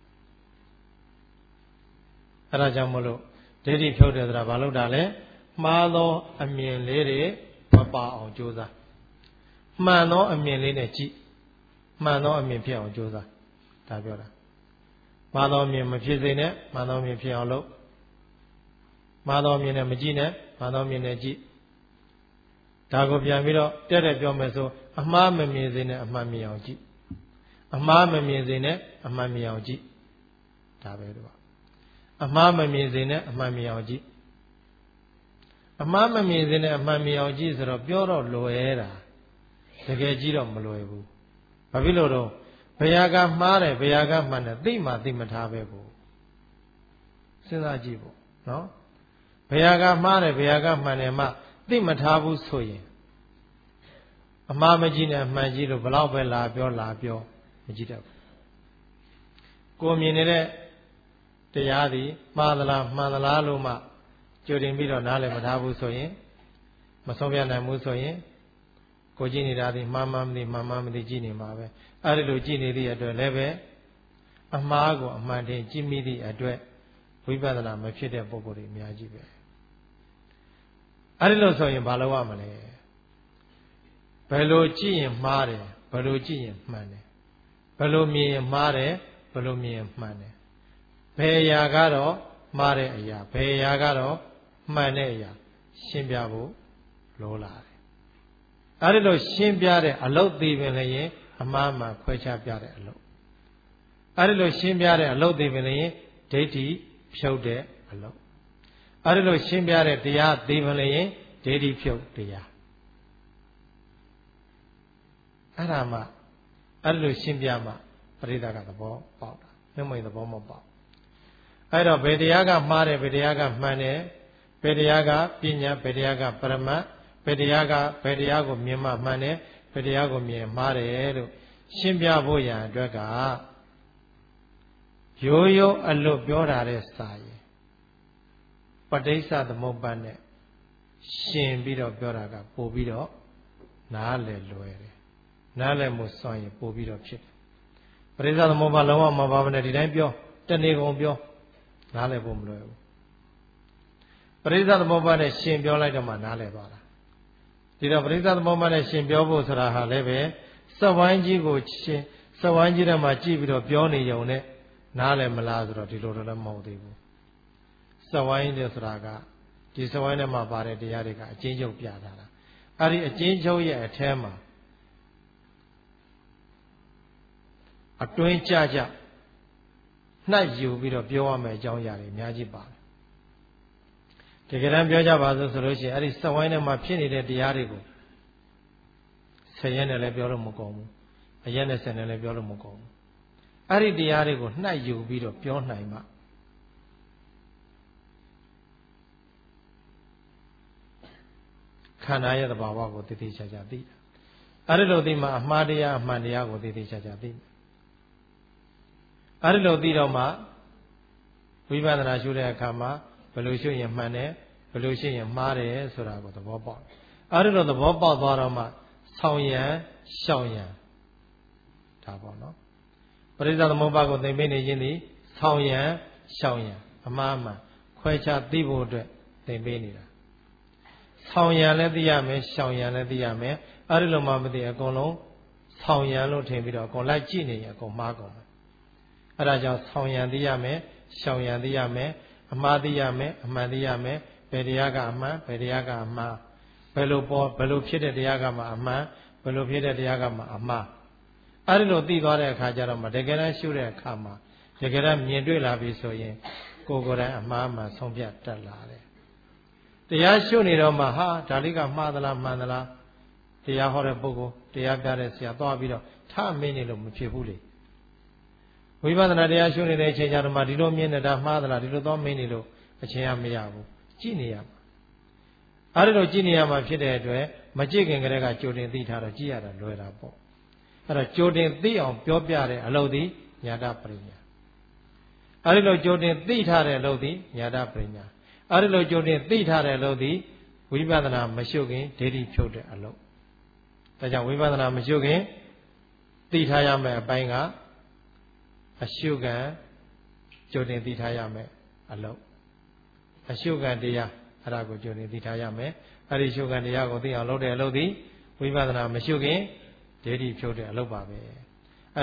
အဲဒါကြောင့်မလို့ဒိဋ္ဌိဖြုတ်တယ်ဆိုတာဘာလို့တာလဲမှားသောအမြင်လေးတွေမပါအောင်ကြိုးစားမှန်သောအမြင်လေးနဲ့ကြည့်မှန်သောအမြင်ဖြစ်အောင်ကြိုးစားဒါပြောတာမှားတော်မြင်မဖြစ်စေနဲ့မှားတော်မြင်ဖြစ်အောင်လုပ်မှားတော်မြင်နဲ့မကြည့်နဲ့မှားတော်မြင်နဲ့ကြည့်ဒါကိုပြန်ပြီးတော့တက်တက်ပြောမယ်ဆိုအမှားမမြင်စေနဲ့အမှန်မြင်အောင်ကြည့်အမှားမမြင်စေနဲ့အမှန်မြင်အောင်ကြည့်ဒါပဲတော့အမှားမမြင်စေနဲ့အမှန်မြင်အောင်ကြည့်အမှားမမြင်စေနဲ့အမှန်မြင်အောင်ကြည့်ဆိုတော့ပြောတော့လွယ်တာတကယ်ကြည့်တော့မလွယ်ဘူးဘာဖြစ်လို့တော့ဘယ်ဟာကမှားတယ်ဘယ်ဟာကမှန်တယ်သိမှသိမထားပဲကိုစဉ်းစားကြည့်ဖို့နော်ဘယ်ဟာကမှားတယ်ဘယ်ဟာကမှန်တယ်မှသိမထားဘူးဆိုရင်အမှားမကြည့်နဲ့အမှန်ကြည့်လို့ဘလောက်ပဲလာပြောလာပြောမကြည့်တတ်ဘူးကိုမြင်နေတဲ့တရားသည်မှားသလားမှန်သလားလို့မှကြိုတင်ပြီးတော့နားလည်မထားဘူးဆိုရင်မဆုံးဖြတ်နိုင်ဘူးဆိုရင်ကိုကြည့်နေတာဒီမှားမှန်းမသိမှန်မှန်းမသိကြည့်နေမှာပဲအဲ့ဒီလိုကြည့်နေသည့်အတွက်လည်းပဲအမှားကိုအမှန်တင်ကြည့်မိသည့်အတွက်ဝိပဿနာမဖြစ်တဲ့ပုဂ္ဂိုလ်တွေအများကြီးပဲအဲ့ဒီလိုဆိုရင်ဘာလုပ်ရမလဲဘယ်လိုကြည့်ရင်မှားတယ်ဘယ်လိုကြည့်ရင်မှန်တယ်ဘယ်လိုမြင်ရင်မှားတယ်ဘယ်လိုမြင်ရင်မှန်တယ်ဘယ်အရာကတော့မှားတဲ့အရာဘယ်အရာကတော့မှန်တဲ့အရာရှင်းပြဖို့လိုလာတယ်အဲ့ဒီလိုရှင်းပြတဲ့အလုပ်သိပင်လည်းအမှားမှန်ခွဲခြားပြတဲ့အလုပ်အဲ့ဒီလိုရှင်းပြတဲ့အလုပ်သိပင်လည်းဒိဋ္ဌိဖြုတ်တဲ့အလုပ်အဲ့ဒီလိုရှင်းပြတဲ့တရားသိပင်လည်းဒိဋ္ဌိဖြုတ်တရားအဲ့ဒါမှအဲ့ဒီလိုရှင်းပြမှပရိသတ်ကသဘောပေါက်တာမျက်မှောက်သဘောမပေါက်အဲ့တော့ဘယ်တရားကမှားတယ်ဘယ်တရားကမှန်တယ်ဘယ်တရားကပညာဘယ်တရားကပရမတ်ဘယ်တရားကဘယ်တရားကိုမြင်မှမှန်တယ်ဘယ်တရားကိုမြင်မှားတယ်လို့ရှင်းပြဖို့ရန်အတွက်ကရိုးရိုးအလွတ်ပြောတာတဲ့စာရင်ပဋိစ္စသမုပ္ပါဒ်နဲ့ရှင်ပြီးတော့ပြောတာကပို့ပြီးတော့နားလည်လွယ်တယ်နားလည်မှုစွန့်ရင်ပို့ပြီးတော့ဖြစ်တယ်ပဋိစ္စသမုပ္ပါဒ်လုံးဝမပါဘဲနဲ့ဒီတိုင်းပြောတဏှေကုန်ပြောနားလည်ဖို့မလွယ်ဘူးပရိစ္ဆေသမုပ္ပါဒ်နဲ့ရှင်ပြောလိုက်တော့မှနားလည်သွားတာဒီတော့ပရိစ္ဆေသမုပ္ပါဒ်နဲ့ရှင်ပြောဖို့ဆိုတာဟာလည်းပဲစက်ဝိုင်းကြီးကိုရှင်စက်ဝိုင်းကြီးထဲမှာကြည့်ပြီးတော့ပြောနေုံနဲ့နားလည်မလားဆိုတော့ဒီလိုတော့လည်းမဟုတ်သေးဘူးစက်ဝိုင်းကြီးဆိုတာကဒီစက်ဝိုင်းထဲမှာပါတဲ့တရားတွေကအကျဉ်းချုပ်ပြထားတာအဲ့ဒီအကျဉ်းချုပ်ရဲ့အထဲမှာအတွင်းကြကြနှိုက်ယူပြီးတော့ပြောရမယ့်အကြောင်းအရာတွေအများကြီးပါတယ်တကယ်တမ်းပြောကြပါစို့ဆိုလို့ရှိရင်အဲ့ဒီစက်ဝိုင်းထဲမှာဖြစ်နေတဲ့တရားတွေကိုဆယ်ရက်နဲ့လည်းပြောလို့မကုန်ဘူးအရက်နဲ့ဆယ်နဲ့လည်းပြောလို့မကုန်ဘူးအဲ့ဒီတရားတွေကိုနှိုက်ယူပြီးတော့ပြောနိုင်မှခန္ဓာရဲ့သဘာဝကိုသိသိချာချာသိတာအဲ့ဒီလိုသိမှအမှားတရားအမှန်တရားကိုသိသိချာချာသိမယ်အဲ့ဒီလိုသိတော့မှဝိပဿနာရှုတဲ့အခါမှာဘယ်လိုရှုရင်မှန်တယ်ဘယ်လိုရှုရင်မှားတယ်ဆိုတာကိုသဘောပေါက်အဲ့ဒီလိုသဘောပေါက်သွားတော့မှဆောင်းရံရှောင်ရံဒါပေါ့နော်ပရိစ္ဆေသမုပ္ပါဒ်ကိုသိမ့်နေခြင်းသည်ဆောင်းရံရှောင်ရံအမှားမှန်ခွဲခြားသိဖို့အတွက်သိမ့်နေတာဆောင်းရံလည်းသိရမယ်ရှောင်ရံလည်းသိရမယ်အဲ့ဒီလိုမှမသိအကုန်လုံးဆောင်းရံလို့ထင်ပြီးတော့အကုန်လိုက်ကြည့်နေရင်အကုန်မှားကုန်တယ်အဲ့ဒါကြောင့်ဆောင်းရံသိရမယ်ရှောင်ရံသိရမယ်အမှားသိရမယ်အမှန်သိရမယ်ဘယ်တရားကအမှန်ဘယ်တရားကအမှားဘယ်လိုပေါ်ဘယ်လိုဖြစ်တဲ့တရားကမှအမှန်ဘယ်လိုဖြစ်တဲ့တရားကမှအမှားအဲ့ဒီလိုသိသွားတဲ့အခါကျတော့မှတကယ်တမ်းရှုတဲ့အခါမှာတကယ်တမ်းမြင်တွေ့လာပြီဆိုရင်ကိုယ်ကိုယ်တိုင်အမှားမှန်ဆုံးဖြတ်တတ်လာတယ်တရားရှုနေတော့မှဟာဒါလေးကမှားသလားမှန်သလားတရားဟောတဲ့ပုဂ္ဂိုလ်တရားပြတဲ့ဆရာသွားပြီးတော့ထမင်းနေလို့မဖြစ်ဘူးလေဝိပဿနာတရားရှုနေတဲ့အချိန်ကျတော့မှဒီလိုမြင်နေတာမှားသလားဒီလိုသွားမင်းနေလို့အချိန်ကမရဘူးကြည့်နေရမှာအဲ့ဒီလိုကြည့်နေရမှာဖြစ်တဲ့အတွက်မကြည့်ခင်ကတည်းကကြိုတင်သိထားတော့ကြည့်ရတာလွယ်တာပေါ့အဲ့တော့ကြိုတင်သိအောင်ပြောပြတဲ့အလုပ်သည်ညာတပရိညာအဲ့ဒီလိုကြိုတင်သိထားတဲ့အလုပ်သည်ညာတပရိညာအဲ့ဒီလိုကြိုတင်သိထားတဲ့အလုပ်သည်ဝိပဿနာမရှုခင်ဒိဋ္ဌိဖြုတ်တဲ့အလုပ်ဒါကြောင့်ဝိပဿနာမရှုခင်သိထားရမယ့်အပိုင်းကအရှုခံကြိုတင်သိထားရမယ်အလုပ်အရှုခံတရားအဲ့ဒါကိုကြိုတင်သိထားရမယ်အဲ့ဒီရှုခံတရားကိုသိအောင်လုပ်တဲ့အလုပ်သည်ဝိပဿနာမရှုခင်ဒိဋ္ဌိဖြုတ်တဲ့အလုပ်ပါပဲအဲ့တော့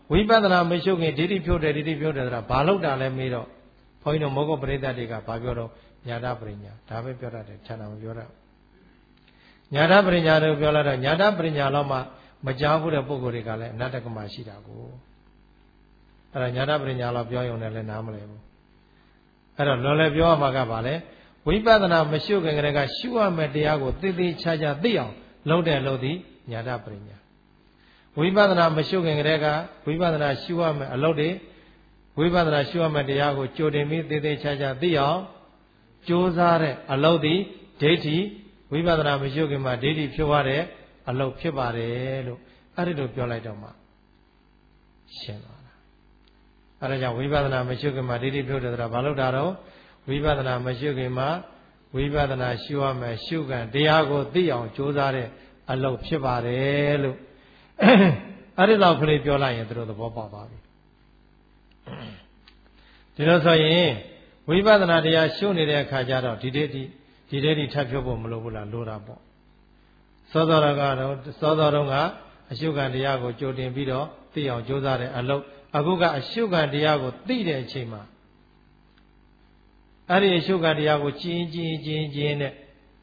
ဝိပဿနာမရှိခင်ဒိဋ္ဌိဖြုတ်တယ်ဒိဋ္ဌိဖြုတ်တယ်ဆိုတာဘာလို့တာလဲမေးတော့ဘုန်းကြီးတို့မောဂပရိသတ်တွေကဘာပြောတော့ညာတပရိညာဒါပဲပြောတတ်တယ်ခြံတာမပြောတတ်ညာတပရိညာတို့ပြောလာတော့ညာတပရိညာတော့မှမကြောက်ဘူးတဲ့ပုဂ္ဂိုလ်တွေကလည်းအနတ္တကမရှိတာကိုအဲ့ဒါညာတပရိညာတော့ပြောရုံနဲ့လည်းနားမလဲဘူးအဲ့တော့လွန်လည်းပြောရမှာကဘာလဲဝိပဿနာမရှိခင်ကတည်းကရှုရမယ့်တရားကိုသိသိချာချာသိအောင်လုပ်တယ်လို့ဒီညာတပရိညာဝိပဿနာမရှိခင်ကတည်းကဝိပဿနာရှုရမယ့်အလုပ်တွေဝိပဿနာရှုရမယ့်တရားကိုကြိုတင်ပြီးသိသိချာချာသိအောင်ကြိုးစားတဲ့အလုပ်ဒီဒိဋ္ဌိဝိပဿနာမရှိခင်မှာဒိဋ္ဌိဖြုတ်ရတဲ့အလုပ်ဖြစ်ပါတယ်လို့အဲ့ဒီလိုပြောလိုက်တော့မှရှင်းသွားတာအဲ့ဒါကြောင့်ဝိပဿနာမရှိခင်မှာဒိဋ္ဌိဖြုတ်တယ်ဆိုတာဘာလို့တာတော့ဝိပဿနာမရှိခင်မှာဝိပဿနာရှုရမယ်ရှုကံတရားကိုသိအောင်ကြိုးစားတဲ့အလုပ်ဖြစ်ပါတယ်လို့အဲ့ဒီလောက်ကလေးပြောလိုက်ရင်သူတို့သဘောပေါက်ပါပြီဒီလိုဆိုရင်ဝိပဿနာတရားရှုနေတဲ့အခါကျတော့ဒီဒိဋ္ဌိဒီဒိဋ္ဌိထပ်ဖြုတ်ဖို့မလိုဘူးလားလိုတာပေါ့စောစောကတော့စောစောတုန်းကအရှုခံတရားကိုကြိုတင်ပြီးတော့သိအောင်ကြိုးစားတဲ့အလုပ်အခုကအရှုခံတရားကိုသိတဲ့အချိန်မှာအဲ့ဒီအရှုခံတရားကိုကျင်းကျင်းကျင်းကျင်းနဲ့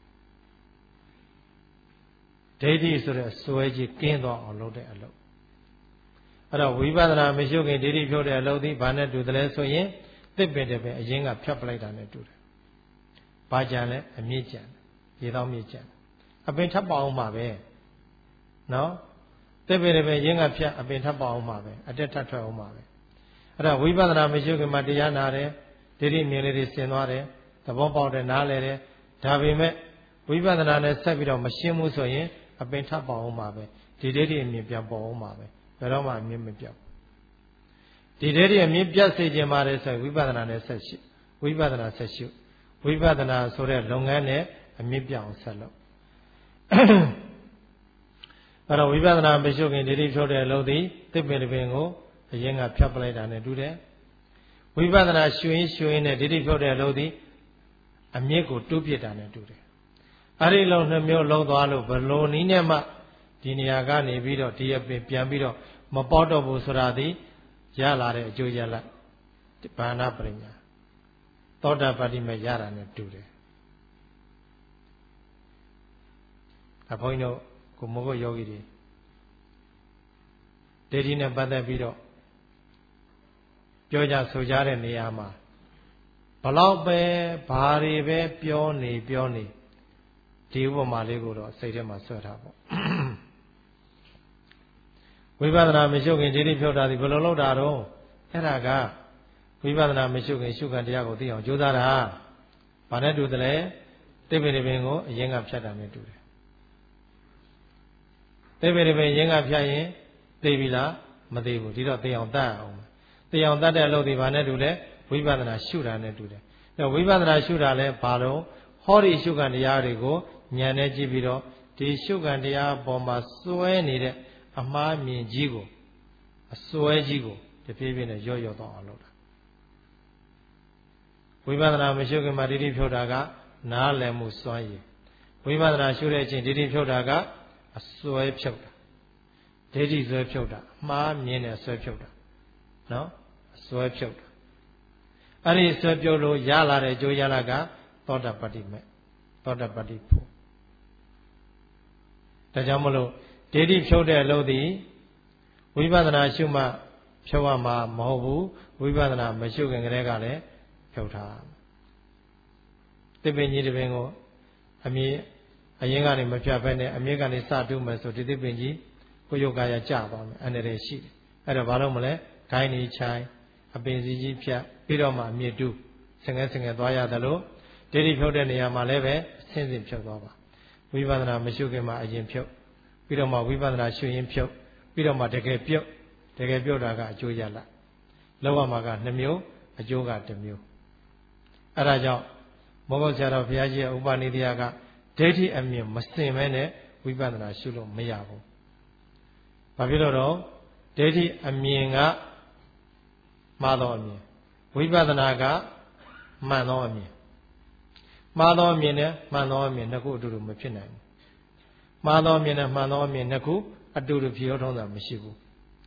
ဒိဋ္ဌိဆိုတဲ့စွဲကြီးကင်းသွားအောင်လုပ်တဲ့အလုပ်အဲ့တော့ဝိပဿနာမရှိခင်ဒိဋ္ဌိဖြုတ်တဲ့အလုပ်ဒီဘာနဲ့တူတယ်လဲဆိုရင်တစ်ပင်တစ်ပင်အရင်ကဖြတ်ပလိုက်တာနဲ့တူတယ်။ဘာကြံလဲအမြင့်ကြံရေတောင်းမြင့်ကြံအပင်ထပ်ပအောင်မှာပဲနော်တစ်ပင်တစ်ပင်ရင်းကဖြတ်အပင်ထပ်ပအောင်မှာပဲအတက်ထပ်ထွက်အောင်မှာပဲအဲ့တော့ဝိပဿနာမရှိခင်မှာတရားနာတယ်ဒိဋ္ဌိမြင်လေးတွေဆင်သွားတယ်သဘောပေါက်တယ်နားလည်တယ်ဒါပေမဲ့ဝိပဿနာနဲ့ဆက်ပြီးတော့မရှင်းဘူးဆိုရင်အပင်ထပ်ပအောင်မှာပဲဒီဒိဋ္ဌိအမြင်ပြန်ပေါ်အောင်မှာပဲဘယ်တော့မှအမြင်မပြောက်ဒီဒိဋ္ဌိအမြင်ပြတ်စေခြင်းပါတယ်ဆိုရင်ဝိပဿနာနဲ့ဆက်ရှိဝိပဿနာဆက်ရှိဝိပဿနာဆိုတဲ့လုပ်ငန်းနဲ့အမြင့်ပြောင်းဆက်လုပ်အဲ့တော့ဝိပဿနာမရှိခင်ဒိဋ္ဌိဖြုတ်တဲ့အလုပ်သည်တစ်ပင်တစ်ပင်ကိုအရင်ကဖြတ်ပလိုက်တာနဲ့တူတယ်ဝိပဿနာရှုရင်ရှုရင်နဲ့ဒိဋ္ဌိဖြုတ်တဲ့အလုပ်သည်အမြင့်ကိုတူးပြစ်တာနဲ့တူတယ်အဲ့ဒီလုံးနှမျိုးလုံးသွားလို့ဘလို့နည်းနဲ့မှဒီနေရာကနေပြီးတော့ဒီအပင်ပြန်ပြီးတော့မပေါတော့ဘူးဆိုတာသည်ရလာတဲ့အကျိုးရလဒ်ဘာနာပရိညာသောတာပတ္တိမေရတာနဲ့တူတယ်အဘုန်းကြီးတို့ကိုမောဂယောဂီတွေဒိဋ္ဌိနဲ့ပတ်သက်ပြီးတော့ပြောကြဆိုကြတဲ့နေရာမှာဘလောက်ပဲဘာတွေပဲပြောနေပြောနေဒီဥပမာလေးကိုတော့စိတ်ထဲမှာဆွဲထားပေါ့ဝိပဿနာမရှိခင်ဒိဋ္ဌိဖြုတ်တာဒီဘယ်လိုလုပ်တာတော့အဲ့ဒါကဝိပဿနာမရှိခင်ရှုခံတရားကိုသိအောင်ကြိုးစားတာဘာနဲ့တူတယ်လဲတိပ္ပိရိပင်ကိုအရင်ကဖြတ်တာနဲ့တူတယ်တိပ္ပိရိပင်အရင်ကဖြတ်ရင်သိပြီလားမသိဘူးဒီတော့သိအောင်တတ်အောင်သိအောင်တတ်တဲ့အလုပ်ဒီဘာနဲ့တူလဲဝိပဿနာရှုတာနဲ့တူတယ်အဲဝိပဿနာရှုတာလဲဘာလို့ဟောဒီရှုခံတရားတွေကိုဉာဏ်နဲ့ကြည့်ပြီးတော့ဒီရှုခံတရားပေါ်မှာစွဲနေတဲ့အမှားမြင်ကြီးကိုအစွဲကြီးကိုတဖြည်းဖြည်းနဲ့ရော့ရော့တော့အောင်လုပ်တာဝိပဿနာမရှိခင်မှာဒိဋ္ဌိဖြုတ်တာကနားလည်မှုစွမ်းရည်ဝိပဿနာရှုတဲ့အချိန်ဒိဋ္ဌိဖြုတ်တာကအစွဲဖြုတ်တာဒိဋ္ဌိစွဲဖြုတ်တာအမှားမြင်တဲ့စွဲဖြုတ်တာနော်အစွဲဖြုတ်တာအဲ့ဒီစွဲဖြုတ်လို့ရလာတဲ့အကျိုးရလာကသောတာပတ္တိမေသောတာပတ္တိဖို့ဒါကြောင့်မလို့ဒိဋ္ဌိဖြုတ်တဲ့အလုပ်သည်ဝိပဿနာရှုမှဖြုတ်ရမှာမဟုတ်ဘူးဝိပဿနာမရှုခင်ကတည်းကလည်းဖြုတ်ထားတစ်ပင်ကြီးတစ်ပင်ကိုအမြင်အရင်ကနေမပြတ်ဘဲနဲ့အမြင့်ကနေစတူးမယ်ဆိုဒီတစ်ပင်ကြီးကိုယုတ်ကာယကျသွားမယ်အနေနဲ့ရှိတယ်အဲ့တော့ဘာလို့မလဲဂိုင်းနေချိုင်းအပင်စီကြီးဖြတ်ပြီးတော့မှအမြင့်တူးစငယ်စငယ်သွားရတယ်လို့ဒိဋ္ဌိဖြုတ်တဲ့နေရာမှာလည်းပဲဆင်းဆင်းဖြုတ်သွားပါဝိပဿနာမရှုခင်မှာအရင်ဖြုတ်ပြီးတော့မှဝိပဿနာရှုရင်ဖြုတ်ပြီးတော့မှတကယ်ပြုတ်တကယ်ပြုတ်တာကအကျိုးရလာလောကမှာကနှစ်မျိုးအကျိုးကတစ်မျိုးအဲ့ဒါကြောင့်မောဂဆရာတော်ဘုရားကြီးရဲ့ဥပနိဒေယကဒိဋ္ဌိအမြင်မစင်မဲနဲ့ဝိပဿနာရှုလို့မရဘူး။ဘာဖြစ်လို့တော့ဒိဋ္ဌိအမြင်ကမှားသောအမြင်ဝိပဿနာကမှန်သောအမြင်မှားသောအမြင်နဲ့မှန်သောအမြင်နှစ်ခုအတူတူမဖြစ်နိုင်ဘူး။မှားသောအမြင်နဲ့မှန်သောအမြင်နှစ်ခုအတူတူဖြစ်ရောထုံးတာမရှိဘူး။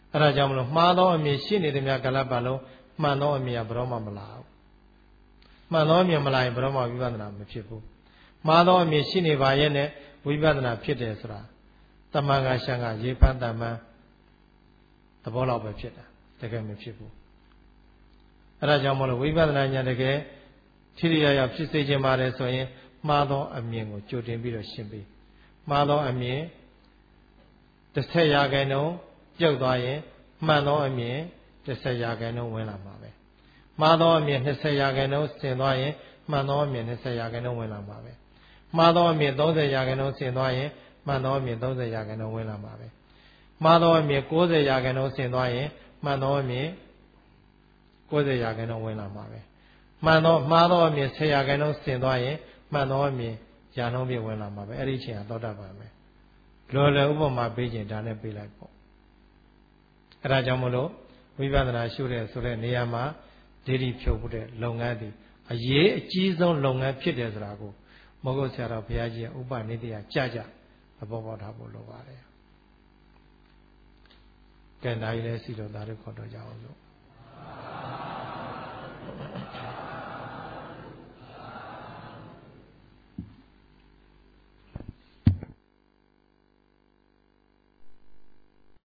အဲ့ဒါကြောင့်မလို့မှားသောအမြင်ရှိနေတဲ့များကလပ်ပါလုံးမှန်သောအမြင်ကဘယ်တော့မှမလာဘူးမှန်သောအမြင်မလာရင်ဘယ်တော့မှဝိပဿနာမဖြစ်ဘူးမှားသောအမြင်ရှိနေပါရဲ့နဲ့ဝိပဿနာဖြစ်တယ်ဆိုတာတမန်ကရှံကရေဖန်းတမန်သဘောလောက်ပဲဖြစ်တာတကယ်မဖြစ်ဘူးအဲ့ဒါကြောင့်မလို့ဝိပဿနာဉာဏ်တကယ်ထိရိယာရောက်ဖြစ်စေခြင်းပါတယ်ဆိုရင်မှားသောအမြင်ကိုကြိုတင်ပြီးတော့ရှင်းပေးမှားသောအမြင်တစ်ဆက်ရာခိုင်နှုန်းပြုတ်သွားရင်မှန်သောအမြင်တစ်ဆက်ရာခိုင်နှုန်းဝင်လာမှာပဲမှားသောအမြင်နှစ်ဆယ်ရာခိုင်နှုန်းဆင်သွားရင်မှန်သောအမြင်နှစ်ဆယ်ရာခိုင်နှုန်းဝင်လာမှာပဲမှားသောအမြင်သုံးဆယ်ရာခိုင်နှုန်းဆင်သွားရင်မှန်သောအမြင်သုံးဆယ်ရာခိုင်နှုန်းဝင်လာမှာပဲမှားသောအမြင်ကိုးဆယ်ရာခိုင်နှုန်းဆင်သွားရင်မှန်သောအမြင်ကိုးဆယ်ရာခိုင်နှုန်းဝင်လာမှာပဲမှန်သောမှားသောအမြင်ဆယ်ရာခိုင်နှုန်းဆင်သွားရင်မှန်သောအမြင်ရာနှုန်းပြည့်ဝင်လာမှာပဲအဲ့ဒီအချိန်ကသောတာပန်ပဲလောလောဥပမာပေးခြင်းဒါနဲ့ပေးလိုက်ပေါ့အဲ့ဒါကြောင့်မလို့ဝိပဿနာရှုတဲ့ဆိုတဲ့နေရာမှာဒိဋ္ဌိဖြုတ်ဖို့တဲ့လုပ်ငန်းဒီအရေးအကြီးဆုံးလုပ်ငန်းဖြစ်တယ်ဆိုတာကိုမဟုတ်ဆရာတော်ဘုရားကြီးကဥပနိဒေယကြကြသဘောပေါက်ထားဖို့လိုပါတယ်ကဲဒါကြီးလည်းစီတော်သားတွေခေါ်တော့ကြအောင်လို့